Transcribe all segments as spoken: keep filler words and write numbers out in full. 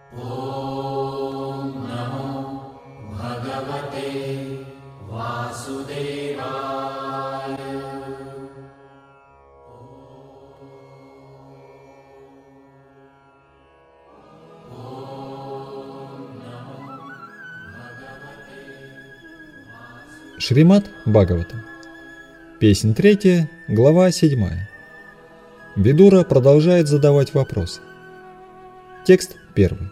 Om Namo Bhagavate Vasudevaya. Шримад Бхагаватам. Песнь третья, глава седьмая. Видура продолжает задавать вопросы. Текст первый.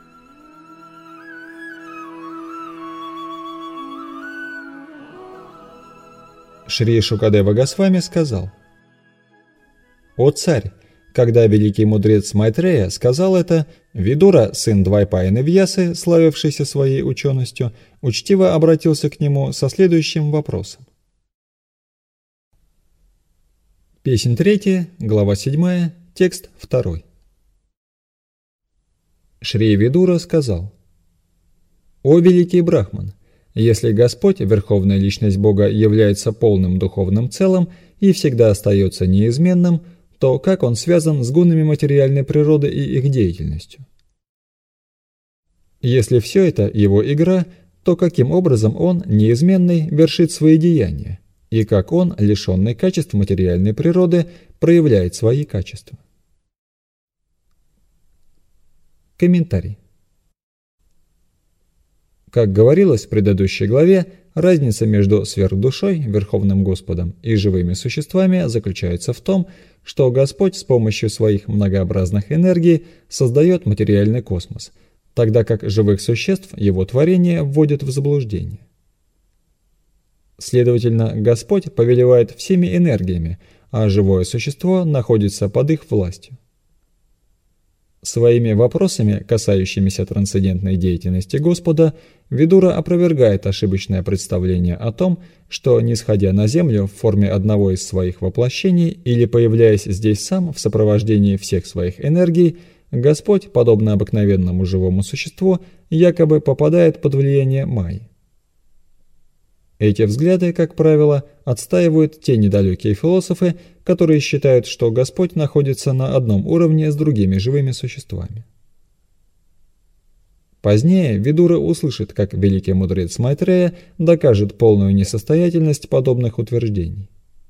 Шри Шукадева Госвами сказал: «О царь, когда великий мудрец Майтрея сказал это, Видура, сын Двайпаяны Вьясы, славившийся своей ученостью, учтиво обратился к нему со следующим вопросом. Песнь третья, глава седьмая, текст второй. Шри Видура сказал: «О великий Брахман, если Господь, Верховная Личность Бога, является полным духовным целым и всегда остается неизменным, то как он связан с гунами материальной природы и их деятельностью? Если все это его игра, то каким образом он, неизменный, вершит свои деяния, и как он, лишенный качеств материальной природы, проявляет свои качества?» Комментарий. Как говорилось в предыдущей главе, разница между сверхдушой, Верховным Господом, и живыми существами заключается в том, что Господь с помощью своих многообразных энергий создает материальный космос, тогда как живых существ его творение вводит в заблуждение. Следовательно, Господь повелевает всеми энергиями, а живое существо находится под их властью. Своими вопросами, касающимися трансцендентной деятельности Господа, Видура опровергает ошибочное представление о том, что, нисходя на землю в форме одного из своих воплощений или появляясь здесь сам в сопровождении всех своих энергий, Господь, подобно обыкновенному живому существу, якобы попадает под влияние Майи. Эти взгляды, как правило, отстаивают те недалекие философы, которые считают, что Господь находится на одном уровне с другими живыми существами. Позднее Видура услышит, как великий мудрец Майтрея докажет полную несостоятельность подобных утверждений.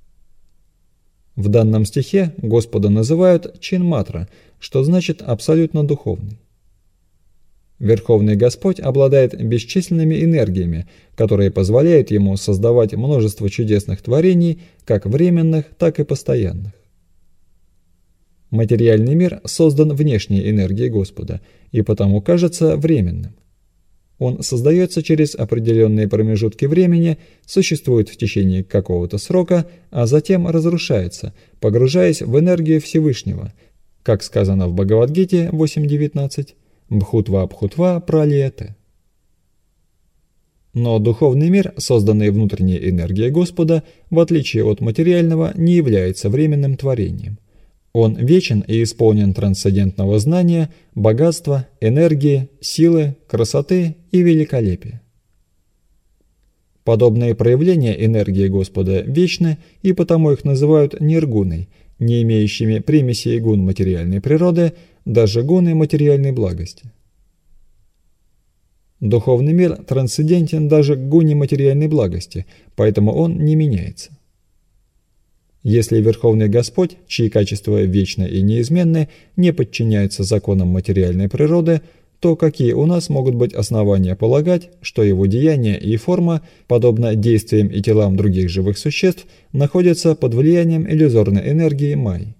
В данном стихе Господа называют Чинматра, что значит абсолютно духовный. Верховный Господь обладает бесчисленными энергиями, которые позволяют ему создавать множество чудесных творений, как временных, так и постоянных. Материальный мир создан внешней энергией Господа и потому кажется временным. Он создается через определенные промежутки времени, существует в течение какого-то срока, а затем разрушается, погружаясь в энергию Всевышнего, как сказано в Бхагавад-гите восемь девятнадцать. Бхутва-бхутва пралиете. Но духовный мир, созданный внутренней энергией Господа, в отличие от материального, не является временным творением. Он вечен и исполнен трансцендентного знания, богатства, энергии, силы, красоты и великолепия. Подобные проявления энергии Господа вечны, и потому их называют ниргуной, не имеющими примесей гун материальной природы, даже гуны материальной благости. Духовный мир трансцендентен даже к гуне материальной благости, поэтому он не меняется. Если Верховный Господь, чьи качества вечны и неизменны, не подчиняется законам материальной природы, то какие у нас могут быть основания полагать, что его деяния и форма, подобно действиям и телам других живых существ, находятся под влиянием иллюзорной энергии Майи?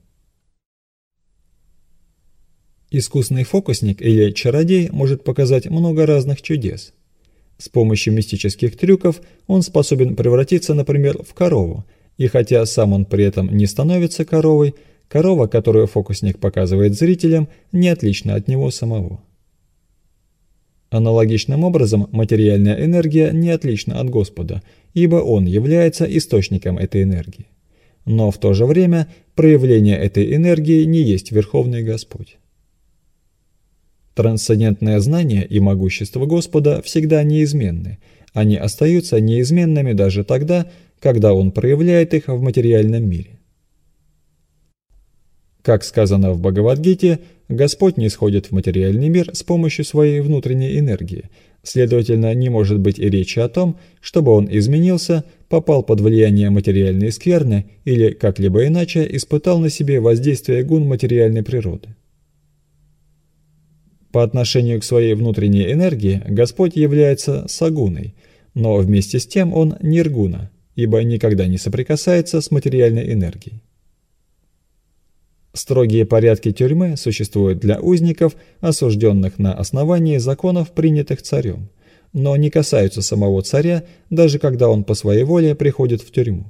Искусный фокусник или чародей может показать много разных чудес. С помощью мистических трюков он способен превратиться, например, в корову, и хотя сам он при этом не становится коровой, корова, которую фокусник показывает зрителям, не отлична от него самого. Аналогичным образом материальная энергия не отлична от Господа, ибо Он является источником этой энергии. Но в то же время проявление этой энергии не есть Верховный Господь. Трансцендентное знание и могущество Господа всегда неизменны, они остаются неизменными даже тогда, когда Он проявляет их в материальном мире. Как сказано в Бхагавад-гите, Господь нисходит в материальный мир с помощью своей внутренней энергии, следовательно, не может быть и речи о том, чтобы он изменился, попал под влияние материальной скверны или как-либо иначе испытал на себе воздействие гун материальной природы. По отношению к своей внутренней энергии Господь является сагуной, но вместе с тем он ниргуна, ибо никогда не соприкасается с материальной энергией. Строгие порядки тюрьмы существуют для узников, осужденных на основании законов, принятых царем, но не касаются самого царя, даже когда он по своей воле приходит в тюрьму.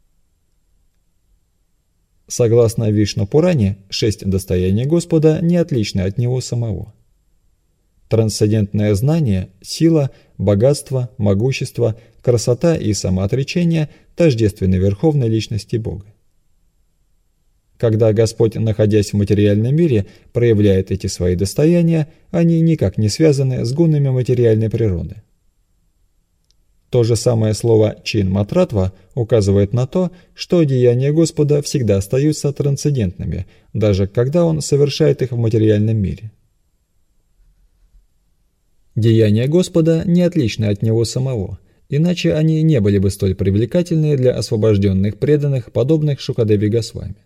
Согласно Вишну-Пуране, шесть достояний Господа не отличны от Него самого. Трансцендентное знание, сила, богатство, могущество, красота и самоотречение тождественны Верховной Личности Бога. Когда Господь, находясь в материальном мире, проявляет эти свои достояния, они никак не связаны с гунами материальной природы. То же самое слово «чин-матратва» указывает на то, что деяния Господа всегда остаются трансцендентными, даже когда Он совершает их в материальном мире. Деяния Господа не отличны от Него самого, иначе они не были бы столь привлекательны для освобожденных преданных, подобных Шукадеви Госвами.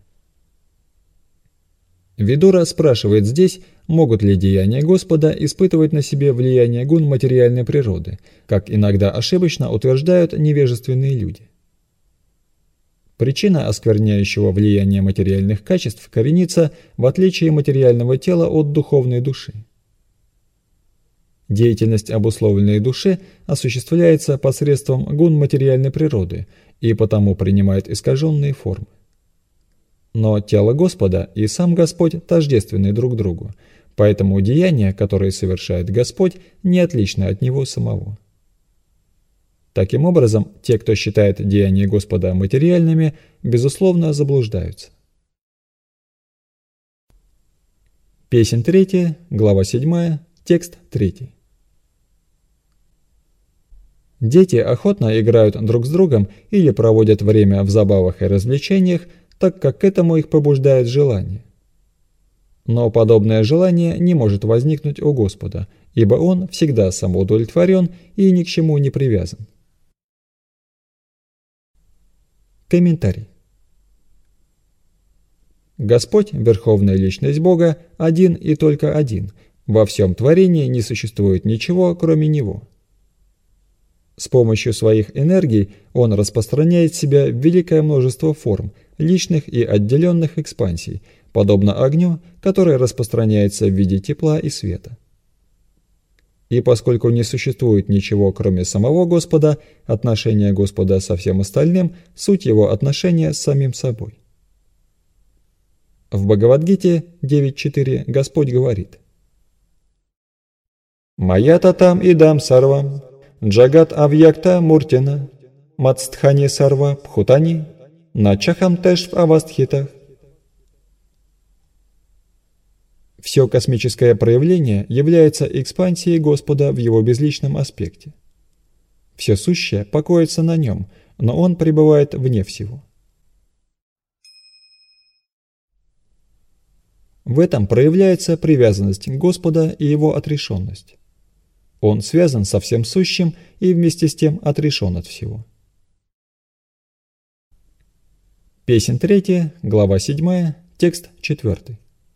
Видура спрашивает здесь, могут ли деяния Господа испытывать на себе влияние гун материальной природы, как иногда ошибочно утверждают невежественные люди. Причина оскверняющего влияния материальных качеств коренится в отличии материального тела от духовной души. Деятельность обусловленной души осуществляется посредством гун материальной природы и потому принимает искаженные формы. Но тело Господа и сам Господь тождественны друг другу, поэтому деяния, которые совершает Господь, не отличны от Него самого. Таким образом, те, кто считает деяния Господа материальными, безусловно заблуждаются. Песнь третья, глава седьмая, текст третий. Дети охотно играют друг с другом или проводят время в забавах и развлечениях, так как к этому их побуждает желание. Но подобное желание не может возникнуть у Господа, ибо Он всегда самоудовлетворен и ни к чему не привязан. Комментарий. Господь, Верховная Личность Бога, один и только один. Во всем творении не существует ничего, кроме Него. С помощью своих энергий Он распространяет себя в великое множество форм, личных и отделенных экспансий, подобно огню, который распространяется в виде тепла и света. И поскольку не существует ничего, кроме самого Господа, отношение Господа со всем остальным – суть Его отношения с самим собой. В Бхагавад-гите девять четыре Господь говорит: «Мая татам идам сарвам, джагат авьякта муртина, мацтхани сарва пхутани, начахам тэш в авастхитах». Все космическое проявление является экспансией Господа в Его безличном аспекте. Все сущее покоится на Нем, но Он пребывает вне всего. В этом проявляется привязанность Господа и Его отрешенность. Он связан со всем сущим и вместе с тем отрешен от всего. Песнь третья, глава седьмая, текст четвертый.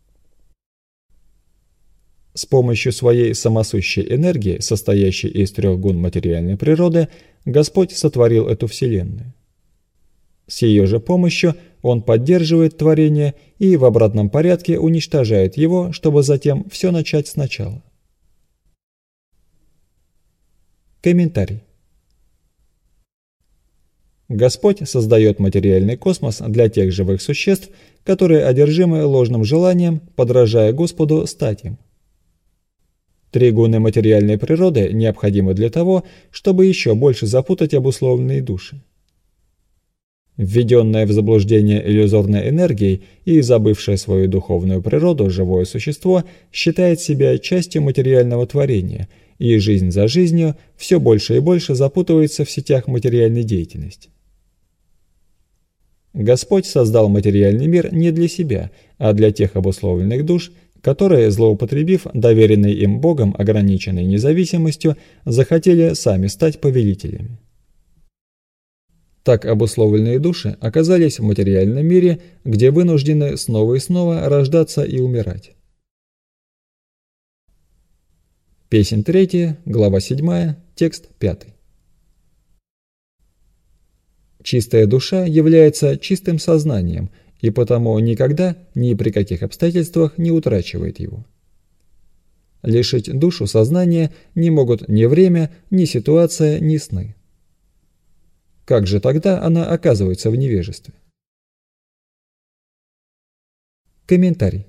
С помощью своей самосущей энергии, состоящей из трех гун материальной природы, Господь сотворил эту Вселенную. С ее же помощью Он поддерживает творение и в обратном порядке уничтожает его, чтобы затем все начать сначала. Комментарий. Господь создает материальный космос для тех живых существ, которые одержимы ложным желанием, подражая Господу, стать им. Три гуны материальной природы необходимы для того, чтобы еще больше запутать обусловленные души. Введенное в заблуждение иллюзорной энергией и забывшее свою духовную природу живое существо считает себя частью материального творения, и жизнь за жизнью все больше и больше запутывается в сетях материальной деятельности. Господь создал материальный мир не для себя, а для тех обусловленных душ, которые, злоупотребив доверенной им Богом ограниченной независимостью, захотели сами стать повелителями. Так обусловленные души оказались в материальном мире, где вынуждены снова и снова рождаться и умирать. Песнь третья, глава седьмая, текст пятый. Чистая душа является чистым сознанием, и потому никогда, ни при каких обстоятельствах не утрачивает его. Лишить душу сознания не могут ни время, ни ситуация, ни сны. Как же тогда она оказывается в невежестве? Комментарий.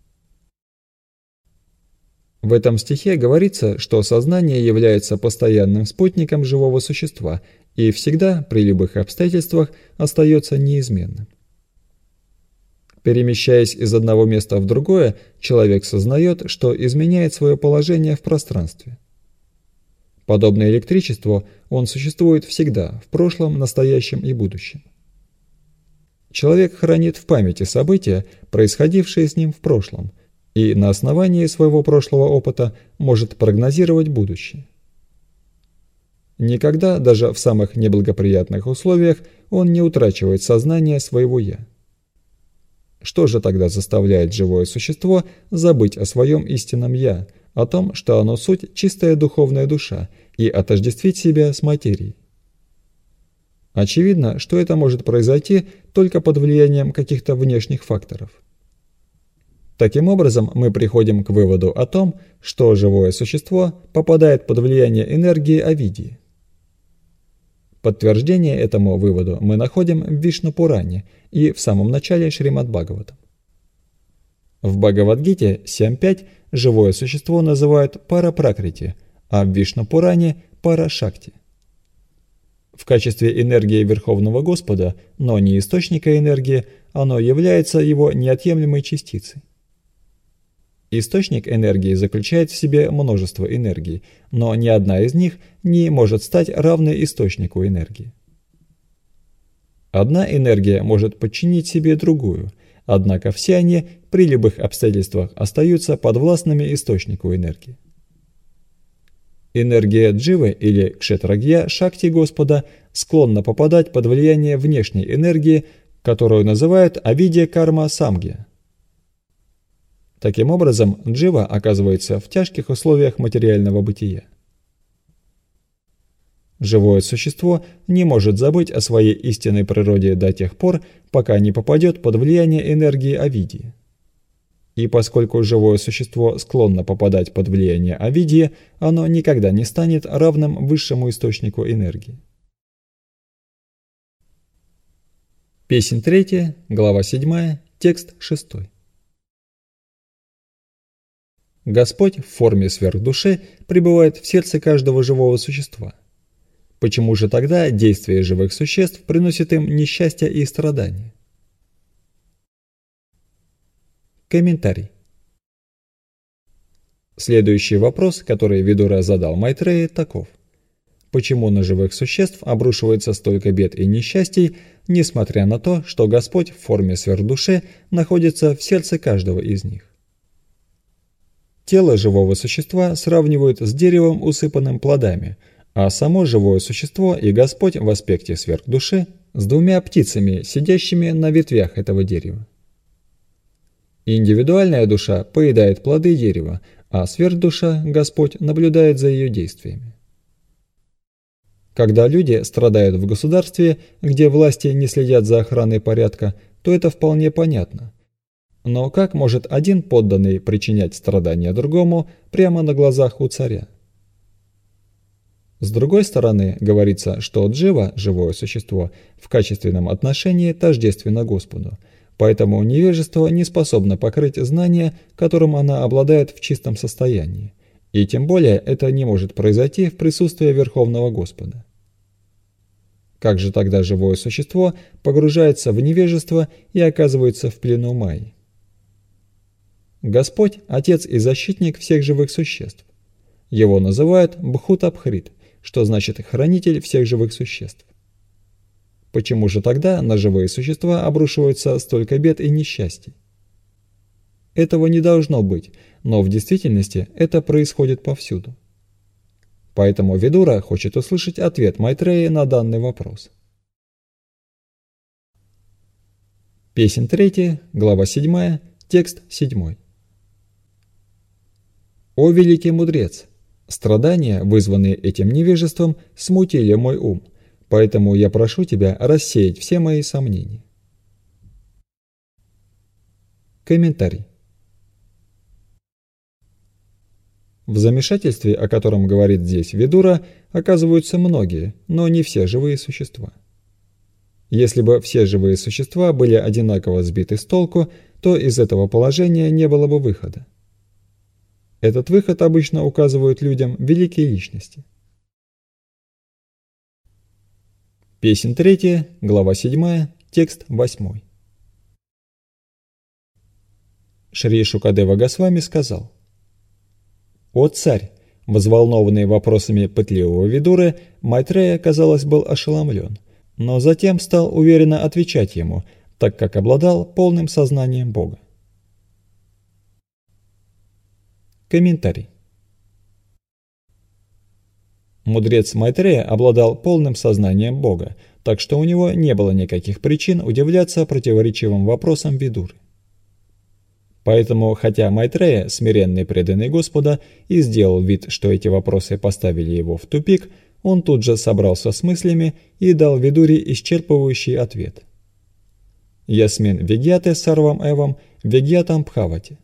В этом стихе говорится, что сознание является постоянным спутником живого существа и всегда, при любых обстоятельствах, остается неизменным. Перемещаясь из одного места в другое, человек сознает, что изменяет свое положение в пространстве. Подобно электричеству, он существует всегда, в прошлом, настоящем и будущем. Человек хранит в памяти события, происходившие с ним в прошлом, и на основании своего прошлого опыта может прогнозировать будущее. Никогда, даже в самых неблагоприятных условиях, он не утрачивает сознание своего «я». Что же тогда заставляет живое существо забыть о своем истинном «я», о том, что оно суть чистая духовная душа, и отождествить себя с материей? Очевидно, что это может произойти только под влиянием каких-то внешних факторов. Таким образом, мы приходим к выводу о том, что живое существо попадает под влияние энергии авидии. Подтверждение этому выводу мы находим в Вишну-Пуране и в самом начале Шримад-Бхагаватам. В Бхагавад-гите семь пять живое существо называют пара-пракрити, а в Вишну-Пуране – пара-шакти. В качестве энергии Верховного Господа, но не источника энергии, оно является его неотъемлемой частицей. Источник энергии заключает в себе множество энергий, но ни одна из них не может стать равной источнику энергии. Одна энергия может подчинить себе другую, однако все они при любых обстоятельствах остаются подвластными источнику энергии. Энергия дживы или кшетрагья шакти Господа склонна попадать под влияние внешней энергии, которую называют авидья карма самгья. Таким образом, джива оказывается в тяжких условиях материального бытия. Живое существо не может забыть о своей истинной природе до тех пор, пока не попадет под влияние энергии авидии. И поскольку живое существо склонно попадать под влияние авидии, оно никогда не станет равным высшему источнику энергии. Песнь третья, глава седьмая, текст шестой. Господь в форме сверхдуши пребывает в сердце каждого живого существа. Почему же тогда действие живых существ приносит им несчастье и страдания? Комментарий. Следующий вопрос, который Видура задал Майтрея, таков: почему на живых существ обрушивается столько бед и несчастий, несмотря на то, что Господь в форме сверхдуши находится в сердце каждого из них? Тело живого существа сравнивают с деревом, усыпанным плодами, а само живое существо и Господь в аспекте сверхдуши с двумя птицами, сидящими на ветвях этого дерева. Индивидуальная душа поедает плоды дерева, а сверхдуша, Господь, наблюдает за ее действиями. Когда люди страдают в государстве, где власти не следят за охраной порядка, то это вполне понятно. Но как может один подданный причинять страдания другому прямо на глазах у царя? С другой стороны, говорится, что джива, живое существо, в качественном отношении тождественно Господу, поэтому невежество не способно покрыть знания, которым она обладает в чистом состоянии, и тем более это не может произойти в присутствии Верховного Господа. Как же тогда живое существо погружается в невежество и оказывается в плену Майи? Господь – Отец и Защитник всех живых существ. Его называют Бхутабхрит, что значит «хранитель всех живых существ». Почему же тогда на живые существа обрушиваются столько бед и несчастий? Этого не должно быть, но в действительности это происходит повсюду. Поэтому Видура хочет услышать ответ Майтреи на данный вопрос. Песнь третья, глава седьмая, текст седьмой. «О великий мудрец! Страдания, вызванные этим невежеством, смутили мой ум, поэтому я прошу тебя рассеять все мои сомнения». Комментарий. В замешательстве, о котором говорит здесь Видура, оказываются многие, но не все живые существа. Если бы все живые существа были одинаково сбиты с толку, то из этого положения не было бы выхода. Этот выход обычно указывают людям великие личности. Песнь третья, глава седьмая, текст восьмой. Шри Шукадева Госвами сказал: «О царь!» Взволнованный вопросами пытливого Видуры, Майтрея, казалось, был ошеломлен, но затем стал уверенно отвечать ему, так как обладал полным сознанием Бога. Комментарий. Мудрец Майтрея обладал полным сознанием Бога, так что у него не было никаких причин удивляться противоречивым вопросам Видуры. Поэтому, хотя Майтрея, смиренный преданный Господа, и сделал вид, что эти вопросы поставили его в тупик, он тут же собрался с мыслями и дал Видуре исчерпывающий ответ. «Ясмин вегьяте сарвам эвам вегьятам бхавати».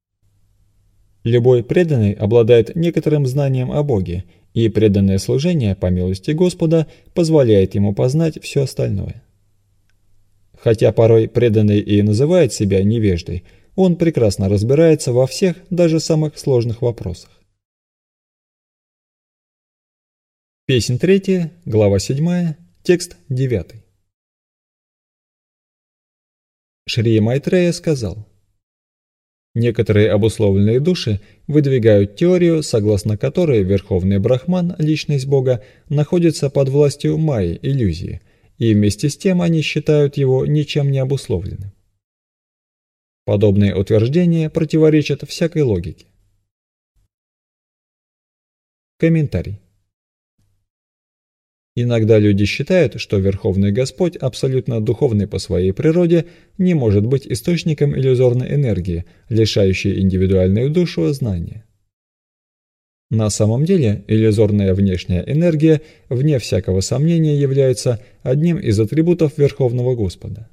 Любой преданный обладает некоторым знанием о Боге, и преданное служение, по милости Господа, позволяет ему познать все остальное. Хотя порой преданный и называет себя невеждой, он прекрасно разбирается во всех, даже самых сложных вопросах. Песнь третья, глава седьмая, текст девятый. Шри Майтрея сказал: некоторые обусловленные души выдвигают теорию, согласно которой Верховный Брахман, личность Бога, находится под властью майи, иллюзии, и вместе с тем они считают его ничем не обусловленным. Подобные утверждения противоречат всякой логике. Комментарий. Иногда люди считают, что Верховный Господь, абсолютно духовный по своей природе, не может быть источником иллюзорной энергии, лишающей индивидуальную душу знания. На самом деле, иллюзорная внешняя энергия, вне всякого сомнения, является одним из атрибутов Верховного Господа.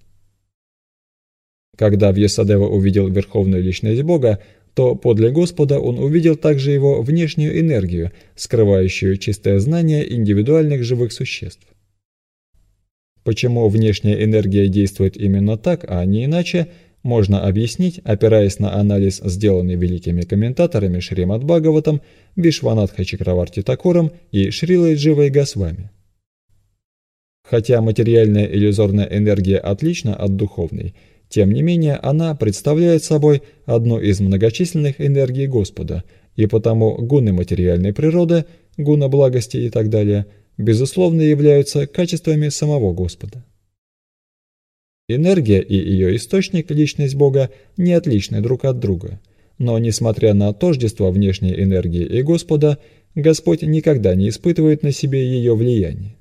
Когда Вьясадева увидел Верховную Личность Бога, то подле Господа он увидел также его внешнюю энергию, скрывающую чистое знание индивидуальных живых существ. Почему внешняя энергия действует именно так, а не иначе, можно объяснить, опираясь на анализ, сделанный великими комментаторами Шримад Бхагаватам, Вишванатха Чакраварти Такуром и Шрилой Дживой Госвами. Хотя материальная иллюзорная энергия отлична от духовной, тем не менее она представляет собой одну из многочисленных энергий Господа, и потому гуны материальной природы, гуна благости и так далее, безусловно являются качествами самого Господа. Энергия и ее источник, личность Бога, не отличны друг от друга, но несмотря на тождество внешней энергии и Господа, Господь никогда не испытывает на себе ее влияние.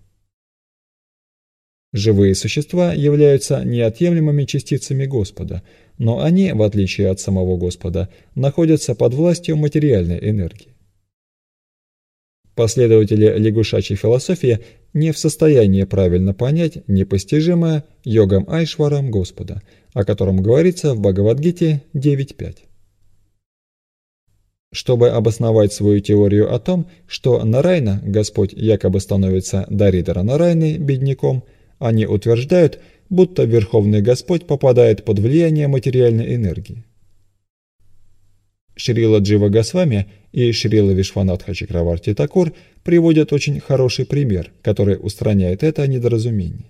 Живые существа являются неотъемлемыми частицами Господа, но они, в отличие от самого Господа, находятся под властью материальной энергии. Последователи лягушачьей философии не в состоянии правильно понять непостижимое йогам Айшварам Господа, о котором говорится в Бхагавад-гите девять пять. Чтобы обосновать свою теорию о том, что Нарайна, Господь, якобы становится Даридара Нарайной, бедняком, они утверждают, будто Верховный Господь попадает под влияние материальной энергии. Шрила Джива Госвами и Шрила Вишванатха Чакраварти Такур приводят очень хороший пример, который устраняет это недоразумение.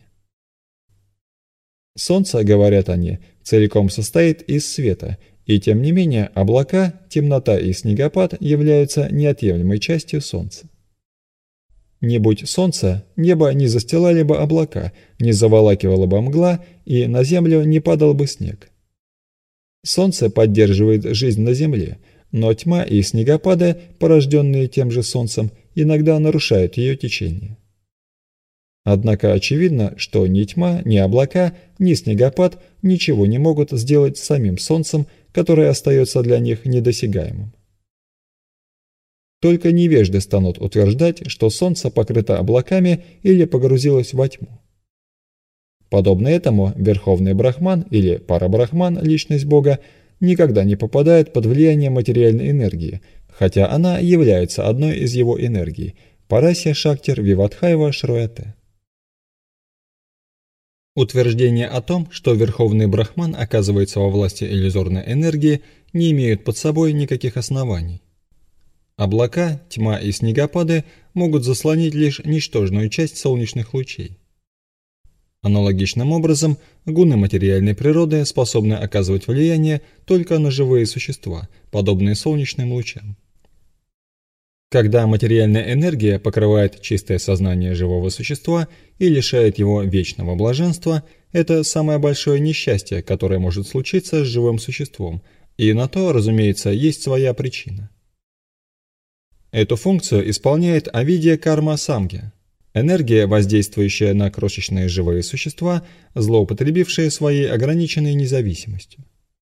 Солнце, говорят они, целиком состоит из света, и тем не менее облака, темнота и снегопад являются неотъемлемой частью Солнца. Не будь солнца, небо не застилали бы облака, не заволакивала бы мгла, и на землю не падал бы снег. Солнце поддерживает жизнь на земле, но тьма и снегопады, порожденные тем же солнцем, иногда нарушают ее течение. Однако очевидно, что ни тьма, ни облака, ни снегопад ничего не могут сделать с самим солнцем, которое остается для них недосягаемым. Только невежды станут утверждать, что солнце покрыто облаками или погрузилось во тьму. Подобно этому Верховный Брахман или Парабрахман, личность Бога, никогда не попадает под влияние материальной энергии, хотя она является одной из его энергий – Парасья Шактир Вивадхайва Шруэте. Утверждения о том, что Верховный Брахман оказывается во власти иллюзорной энергии, не имеют под собой никаких оснований. Облака, тьма и снегопады могут заслонить лишь ничтожную часть солнечных лучей. Аналогичным образом, гуны материальной природы способны оказывать влияние только на живые существа, подобные солнечным лучам. Когда материальная энергия покрывает чистое сознание живого существа и лишает его вечного блаженства, это самое большое несчастье, которое может случиться с живым существом, и на то, разумеется, есть своя причина. Эту функцию исполняет авидья карма самгья, энергия, воздействующая на крошечные живые существа, злоупотребившие своей ограниченной независимостью.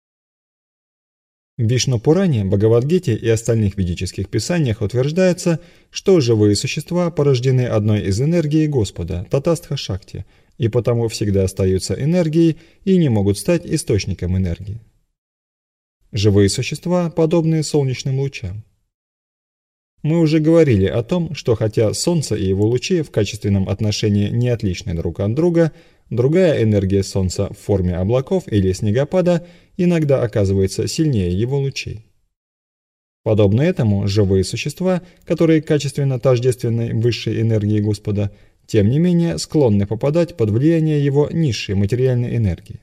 В Вишну-Пуране, Бхагавад-гите и остальных ведических писаниях утверждается, что живые существа порождены одной из энергий Господа, Татастха-Шакти, и потому всегда остаются энергией и не могут стать источником энергии. Живые существа подобны солнечным лучам. Мы уже говорили о том, что хотя Солнце и его лучи в качественном отношении не отличны друг от друга, другая энергия Солнца в форме облаков или снегопада иногда оказывается сильнее его лучей. Подобно этому, живые существа, которые качественно тождественны высшей энергии Господа, тем не менее склонны попадать под влияние его низшей материальной энергии.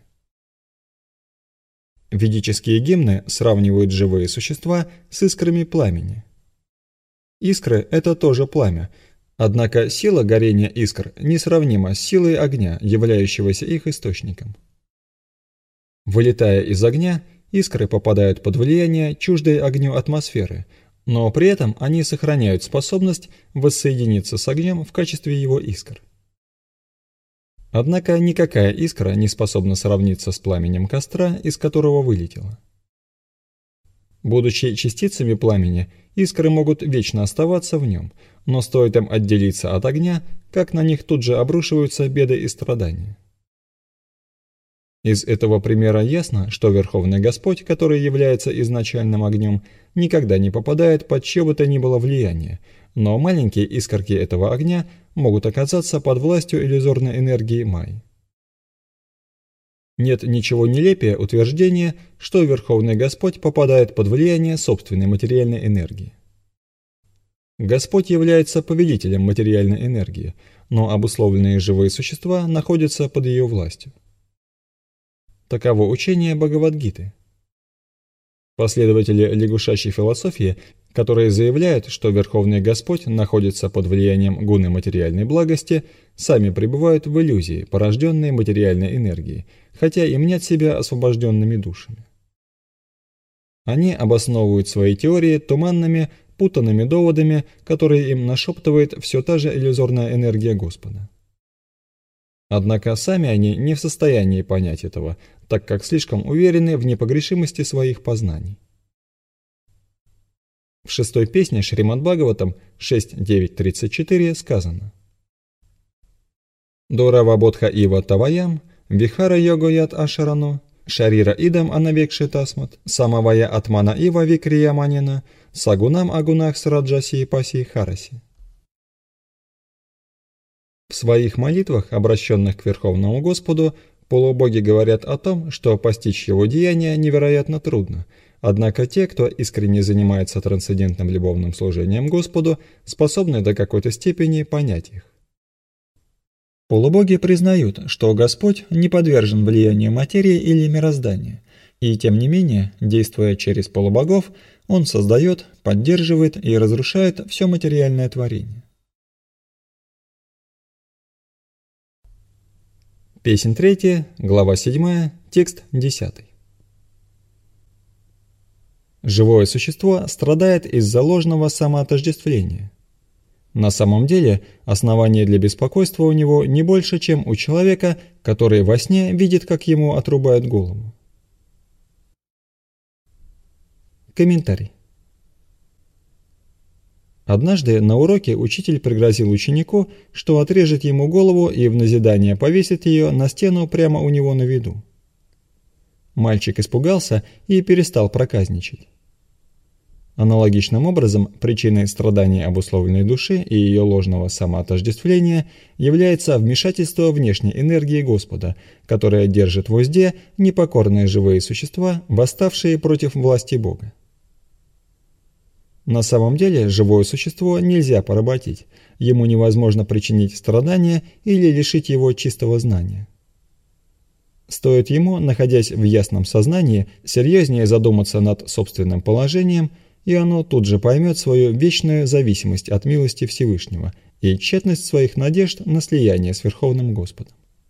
Ведические гимны сравнивают живые существа с искрами пламени. Искры – это тоже пламя, однако сила горения искр несравнима с силой огня, являющегося их источником. Вылетая из огня, искры попадают под влияние чуждой огню атмосферы, но при этом они сохраняют способность воссоединиться с огнем в качестве его искр. Однако никакая искра не способна сравниться с пламенем костра, из которого вылетела. Будучи частицами пламени, искры могут вечно оставаться в нем, но стоит им отделиться от огня, как на них тут же обрушиваются беды и страдания. Из этого примера ясно, что Верховный Господь, который является изначальным огнем, никогда не попадает под чье бы то ни было влияние, но маленькие искорки этого огня могут оказаться под властью иллюзорной энергии Майи. Нет ничего нелепее утверждения, что Верховный Господь попадает под влияние собственной материальной энергии. Господь является повелителем материальной энергии, но обусловленные живые существа находятся под ее властью. Таково учение Бхагавад-гиты. Последователи лягушачьей философии, которые заявляют, что Верховный Господь находится под влиянием гуны материальной благости, сами пребывают в иллюзии, порожденной материальной энергией, хотя и мнят себя освобожденными душами. Они обосновывают свои теории туманными, путанными доводами, которые им нашептывает все та же иллюзорная энергия Господа. Однако сами они не в состоянии понять этого, так как слишком уверены в непогрешимости своих познаний. В шестой песне Шримад-Бхагаватам шесть девять тридцать четыре сказано: «Доравабодха ива таваям, вихара йогоят ашарано, шарира идам анавекши тасмат, самавая атмана ива викрия манена, сагунам агунах сраджаси и паси хараси». В своих молитвах, обращенных к Верховному Господу, полубоги говорят о том, что постичь его деяния невероятно трудно, однако те, кто искренне занимается трансцендентным любовным служением Господу, способны до какой-то степени понять их. Полубоги признают, что Господь не подвержен влиянию материи или мироздания, и тем не менее, действуя через полубогов, Он создает, поддерживает и разрушает все материальное творение. Песнь третья, глава седьмая, текст десятый. Живое существо страдает из-за ложного самоотождествления. На самом деле, основание для беспокойства у него не больше, чем у человека, который во сне видит, как ему отрубают голову. Комментарий. Однажды на уроке учитель пригрозил ученику, что отрежет ему голову и в назидание повесит ее на стену прямо у него на виду. Мальчик испугался и перестал проказничать. Аналогичным образом, причиной страданий обусловленной души и ее ложного самоотождествления является вмешательство внешней энергии Господа, которая держит в узде непокорные живые существа, восставшие против власти Бога. На самом деле, живое существо нельзя поработить, ему невозможно причинить страдания или лишить его чистого знания. Стоит ему, находясь в ясном сознании, серьезнее задуматься над собственным положением, и оно тут же поймет свою вечную зависимость от милости Всевышнего и тщетность своих надежд на слияние с Верховным Господом.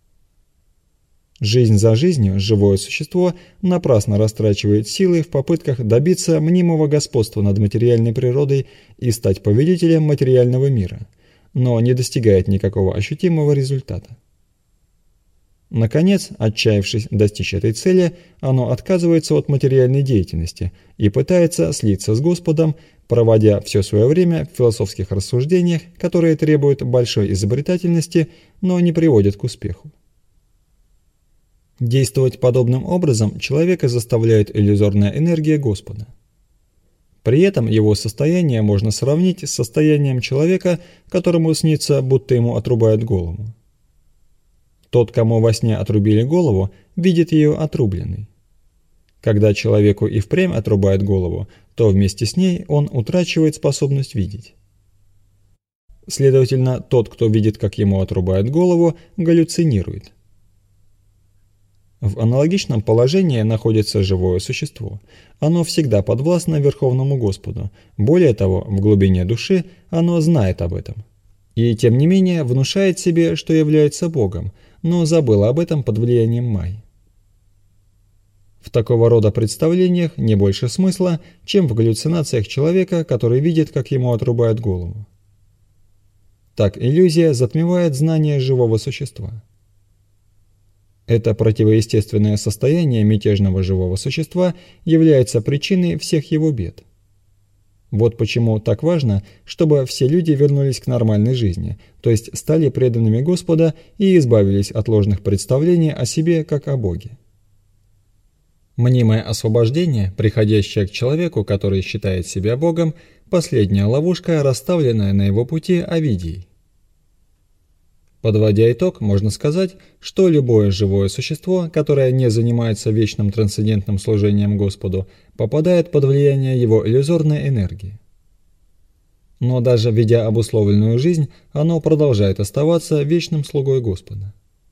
Жизнь за жизнью живое существо напрасно растрачивает силы в попытках добиться мнимого господства над материальной природой и стать повелителем материального мира, но не достигает никакого ощутимого результата. Наконец, отчаявшись достичь этой цели, оно отказывается от материальной деятельности и пытается слиться с Господом, проводя все свое время в философских рассуждениях, которые требуют большой изобретательности, но не приводят к успеху. Действовать подобным образом человека заставляет иллюзорная энергия Господа. При этом его состояние можно сравнить с состоянием человека, которому снится, будто ему отрубают голову. Тот, кому во сне отрубили голову, видит ее отрубленной. Когда человеку и впрямь отрубают голову, то вместе с ней он утрачивает способность видеть. Следовательно, тот, кто видит, как ему отрубают голову, галлюцинирует. В аналогичном положении находится живое существо. Оно всегда подвластно Верховному Господу. Более того, в глубине души оно знает об этом. И тем не менее внушает себе, что является Богом, но забыло об этом под влиянием Майи. В такого рода представлениях не больше смысла, чем в галлюцинациях человека, который видит, как ему отрубают голову. Так иллюзия затмевает знание живого существа. Это противоестественное состояние мятежного живого существа является причиной всех его бед. Вот почему так важно, чтобы все люди вернулись к нормальной жизни, то есть стали преданными Господа и избавились от ложных представлений о себе как о Боге. Мнимое освобождение, приходящее к человеку, который считает себя Богом, последняя ловушка, расставленная на его пути Овидией. Подводя итог, можно сказать, что любое живое существо, которое не занимается вечным трансцендентным служением Господу, попадает под влияние его иллюзорной энергии. Но даже ведя обусловленную жизнь, оно продолжает оставаться вечным слугой Господа.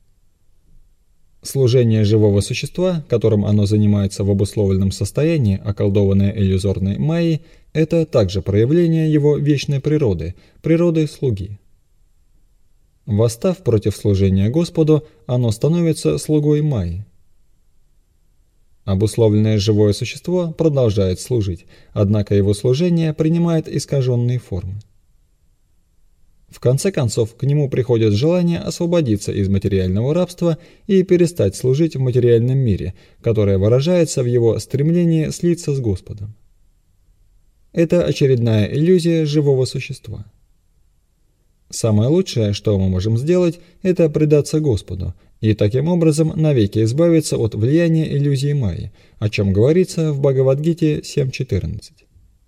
Служение живого существа, которым оно занимается в обусловленном состоянии, околдованное иллюзорной Майей, это также проявление его вечной природы, природы слуги. Восстав против служения Господу, оно становится слугой Майи. Обусловленное живое существо продолжает служить, однако его служение принимает искаженные формы. В конце концов, к нему приходит желание освободиться из материального рабства и перестать служить в материальном мире, которое выражается в его стремлении слиться с Господом. Это очередная иллюзия живого существа. Самое лучшее, что мы можем сделать, это предаться Господу и таким образом навеки избавиться от влияния иллюзии Майи, о чем говорится в Бхагавад-гите семь четырнадцать.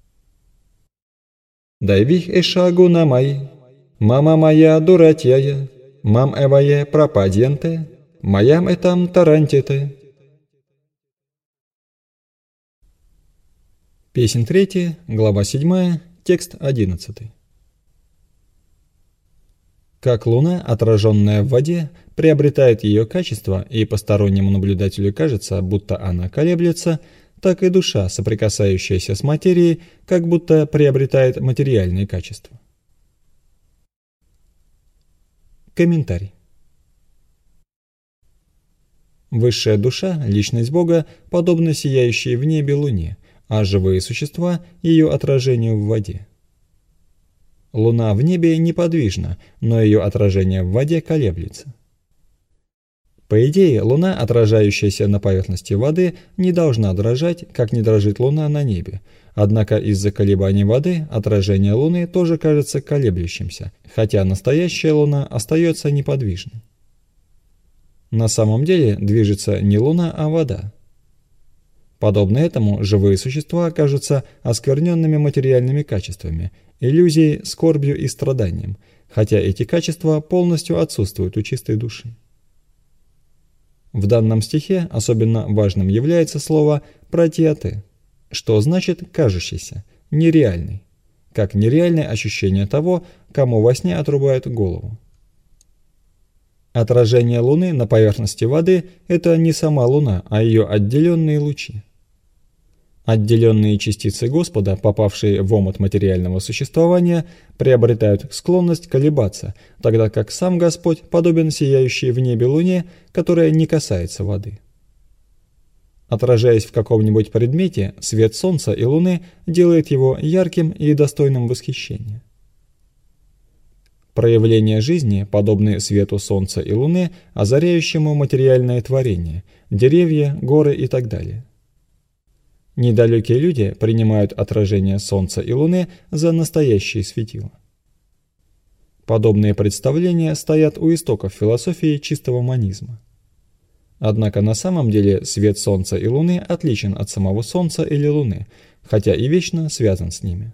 «Дайвих эшагу намай, мама моя дуратьяя, мам эвае пропадьенте, маям этам тарантите». Песнь третья, глава седьмая, текст одиннадцатый. Как луна, отраженная в воде, приобретает ее качество, и постороннему наблюдателю кажется, будто она колеблется, так и душа, соприкасающаяся с материей, как будто приобретает материальные качества. Комментарий. Высшая душа, личность Бога, подобна сияющей в небе луне, а живые существа – ее отражению в воде. Луна в небе неподвижна, но ее отражение в воде колеблется. По идее, Луна, отражающаяся на поверхности воды, не должна дрожать, как не дрожит Луна на небе. Однако из-за колебаний воды отражение Луны тоже кажется колеблющимся, хотя настоящая Луна остается неподвижной. На самом деле движется не Луна, а вода. Подобно этому, живые существа кажутся оскверненными материальными качествами, иллюзией, скорбью и страданием, хотя эти качества полностью отсутствуют у чистой души. В данном стихе особенно важным является слово «пратиате», что значит «кажущийся», «нереальный», как нереальное ощущение того, кому во сне отрубают голову. Отражение Луны на поверхности воды – это не сама Луна, а ее отделенные лучи. Отделенные частицы Господа, попавшие в омут материального существования, приобретают склонность колебаться, тогда как сам Господь подобен сияющей в небе луне, которая не касается воды. Отражаясь в каком-нибудь предмете, свет солнца и луны делает его ярким и достойным восхищения. Проявления жизни подобны свету солнца и луны, озаряющему материальное творение, деревья, горы и так далее. Недалекие люди принимают отражение солнца и луны за настоящие светила. Подобные представления стоят у истоков философии чистого монизма. Однако на самом деле свет солнца и луны отличен от самого солнца или луны, хотя и вечно связан с ними.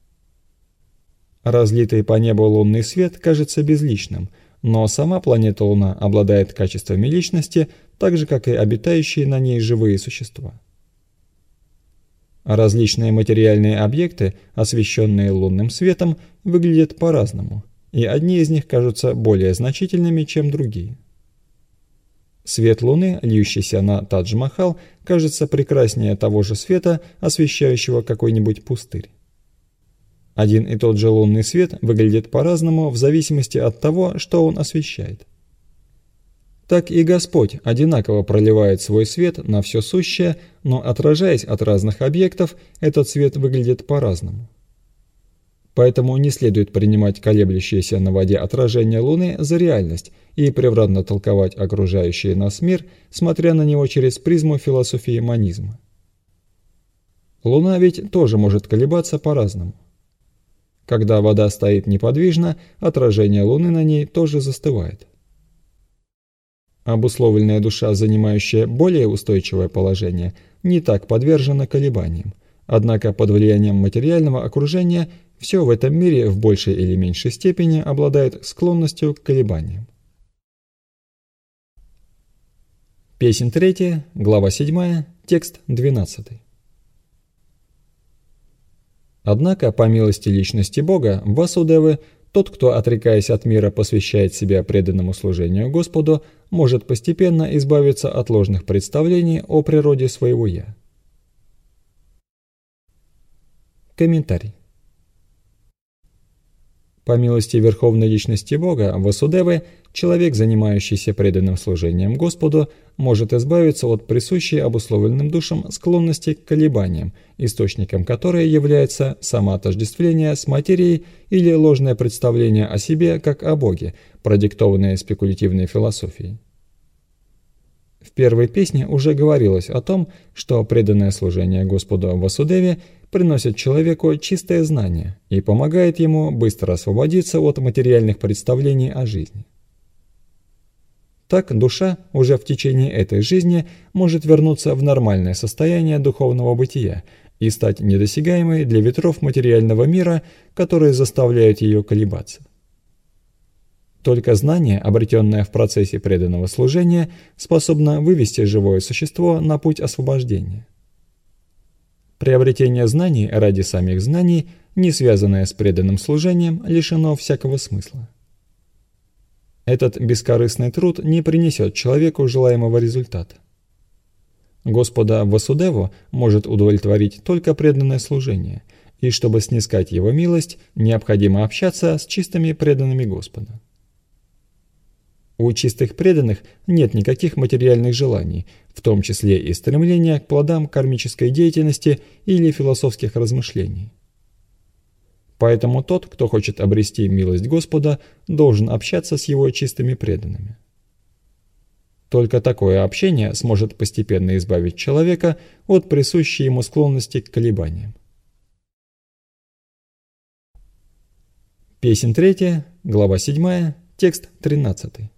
Разлитый по небу лунный свет кажется безличным, но сама планета Луна обладает качествами личности, так же как и обитающие на ней живые существа. Различные материальные объекты, освещенные лунным светом, выглядят по-разному, и одни из них кажутся более значительными, чем другие. Свет Луны, льющийся на Тадж-Махал, кажется прекраснее того же света, освещающего какой-нибудь пустырь. Один и тот же лунный свет выглядит по-разному в зависимости от того, что он освещает. Так и Господь одинаково проливает свой свет на все сущее, но отражаясь от разных объектов, этот свет выглядит по-разному. Поэтому не следует принимать колеблющееся на воде отражение Луны за реальность и превратно толковать окружающий нас мир, смотря на него через призму философии монизма. Луна ведь тоже может колебаться по-разному. Когда вода стоит неподвижно, отражение Луны на ней тоже застывает. Обусловленная душа, занимающая более устойчивое положение, не так подвержена колебаниям, однако под влиянием материального окружения все в этом мире в большей или меньшей степени обладает склонностью к колебаниям. Песнь третья, глава седьмая, текст двенадцатый. Однако, по милости личности Бога, Васудевы, тот, кто, отрекаясь от мира, посвящает себя преданному служению Господу, может постепенно избавиться от ложных представлений о природе своего «я». Комментарий. По милости Верховной Личности Бога, Васудевы, человек, занимающийся преданным служением Господу, может избавиться от присущей обусловленным душам склонности к колебаниям, источником которой является самоотождествление с материей или ложное представление о себе как о Боге, продиктованное спекулятивной философией. В первой песне уже говорилось о том, что преданное служение Господу Васудеве приносит человеку чистое знание и помогает ему быстро освободиться от материальных представлений о жизни. Так душа уже в течение этой жизни может вернуться в нормальное состояние духовного бытия и стать недосягаемой для ветров материального мира, которые заставляют ее колебаться. Только знание, обретенное в процессе преданного служения, способно вывести живое существо на путь освобождения. Приобретение знаний ради самих знаний, не связанное с преданным служением, лишено всякого смысла. Этот бескорыстный труд не принесет человеку желаемого результата. Господа Васудеву может удовлетворить только преданное служение, и чтобы снискать его милость, необходимо общаться с чистыми преданными Господа. У чистых преданных нет никаких материальных желаний, в том числе и стремления к плодам кармической деятельности или философских размышлений. Поэтому тот, кто хочет обрести милость Господа, должен общаться с его чистыми преданными. Только такое общение сможет постепенно избавить человека от присущей ему склонности к колебаниям. Песнь третья, глава седьмая, текст тринадцатый.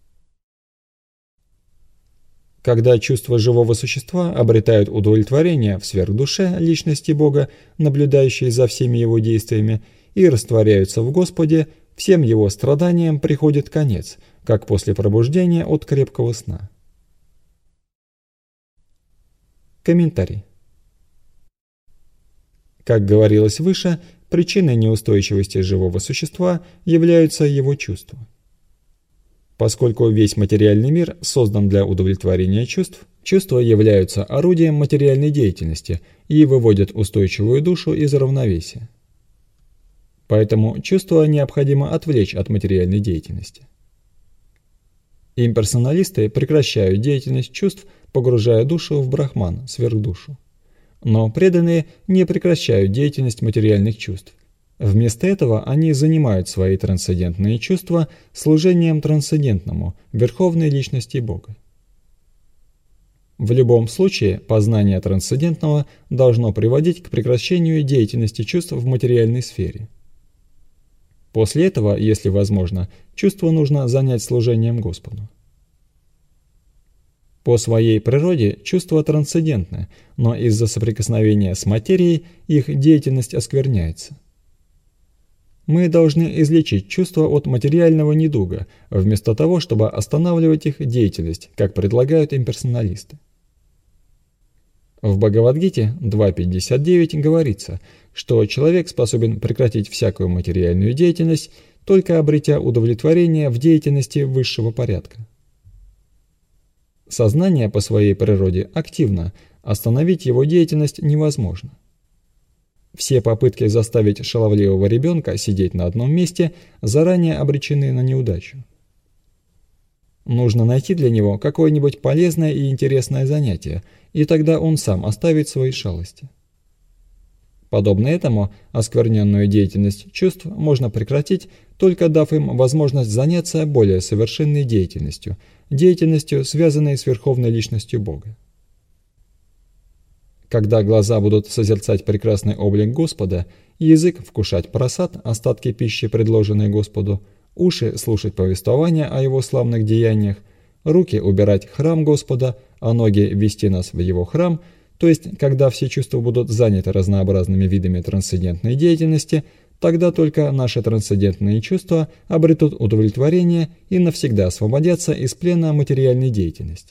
Когда чувства живого существа обретают удовлетворение в сверхдуше личности Бога, наблюдающей за всеми его действиями, и растворяются в Господе, всем его страданиям приходит конец, как после пробуждения от крепкого сна. Комментарий. Как говорилось выше, причиной неустойчивости живого существа являются его чувства. Поскольку весь материальный мир создан для удовлетворения чувств, чувства являются орудием материальной деятельности и выводят устойчивую душу из равновесия. Поэтому чувства необходимо отвлечь от материальной деятельности. Имперсоналисты прекращают деятельность чувств, погружая душу в брахман, сверхдушу. Но преданные не прекращают деятельность материальных чувств. Вместо этого они занимают свои трансцендентные чувства служением трансцендентному, верховной личности Бога. В любом случае, познание трансцендентного должно приводить к прекращению деятельности чувств в материальной сфере. После этого, если возможно, чувство нужно занять служением Господу. По своей природе чувства трансцендентны, но из-за соприкосновения с материей их деятельность оскверняется. Мы должны излечить чувства от материального недуга, вместо того, чтобы останавливать их деятельность, как предлагают имперсоналисты. В Бхагавад-гите два пятьдесят девять говорится, что человек способен прекратить всякую материальную деятельность, только обретя удовлетворение в деятельности высшего порядка. Сознание по своей природе активно, остановить его деятельность невозможно. Все попытки заставить шаловливого ребенка сидеть на одном месте заранее обречены на неудачу. Нужно найти для него какое-нибудь полезное и интересное занятие, и тогда он сам оставит свои шалости. Подобно этому, оскверненную деятельность чувств можно прекратить, только дав им возможность заняться более совершенной деятельностью, деятельностью, связанной с верховной личностью Бога. Когда глаза будут созерцать прекрасный облик Господа, язык вкушать прасад, остатки пищи, предложенной Господу, уши слушать повествования о Его славных деяниях, руки убирать храм Господа, а ноги вести нас в Его храм, то есть, когда все чувства будут заняты разнообразными видами трансцендентной деятельности, тогда только наши трансцендентные чувства обретут удовлетворение и навсегда освободятся из плена материальной деятельности.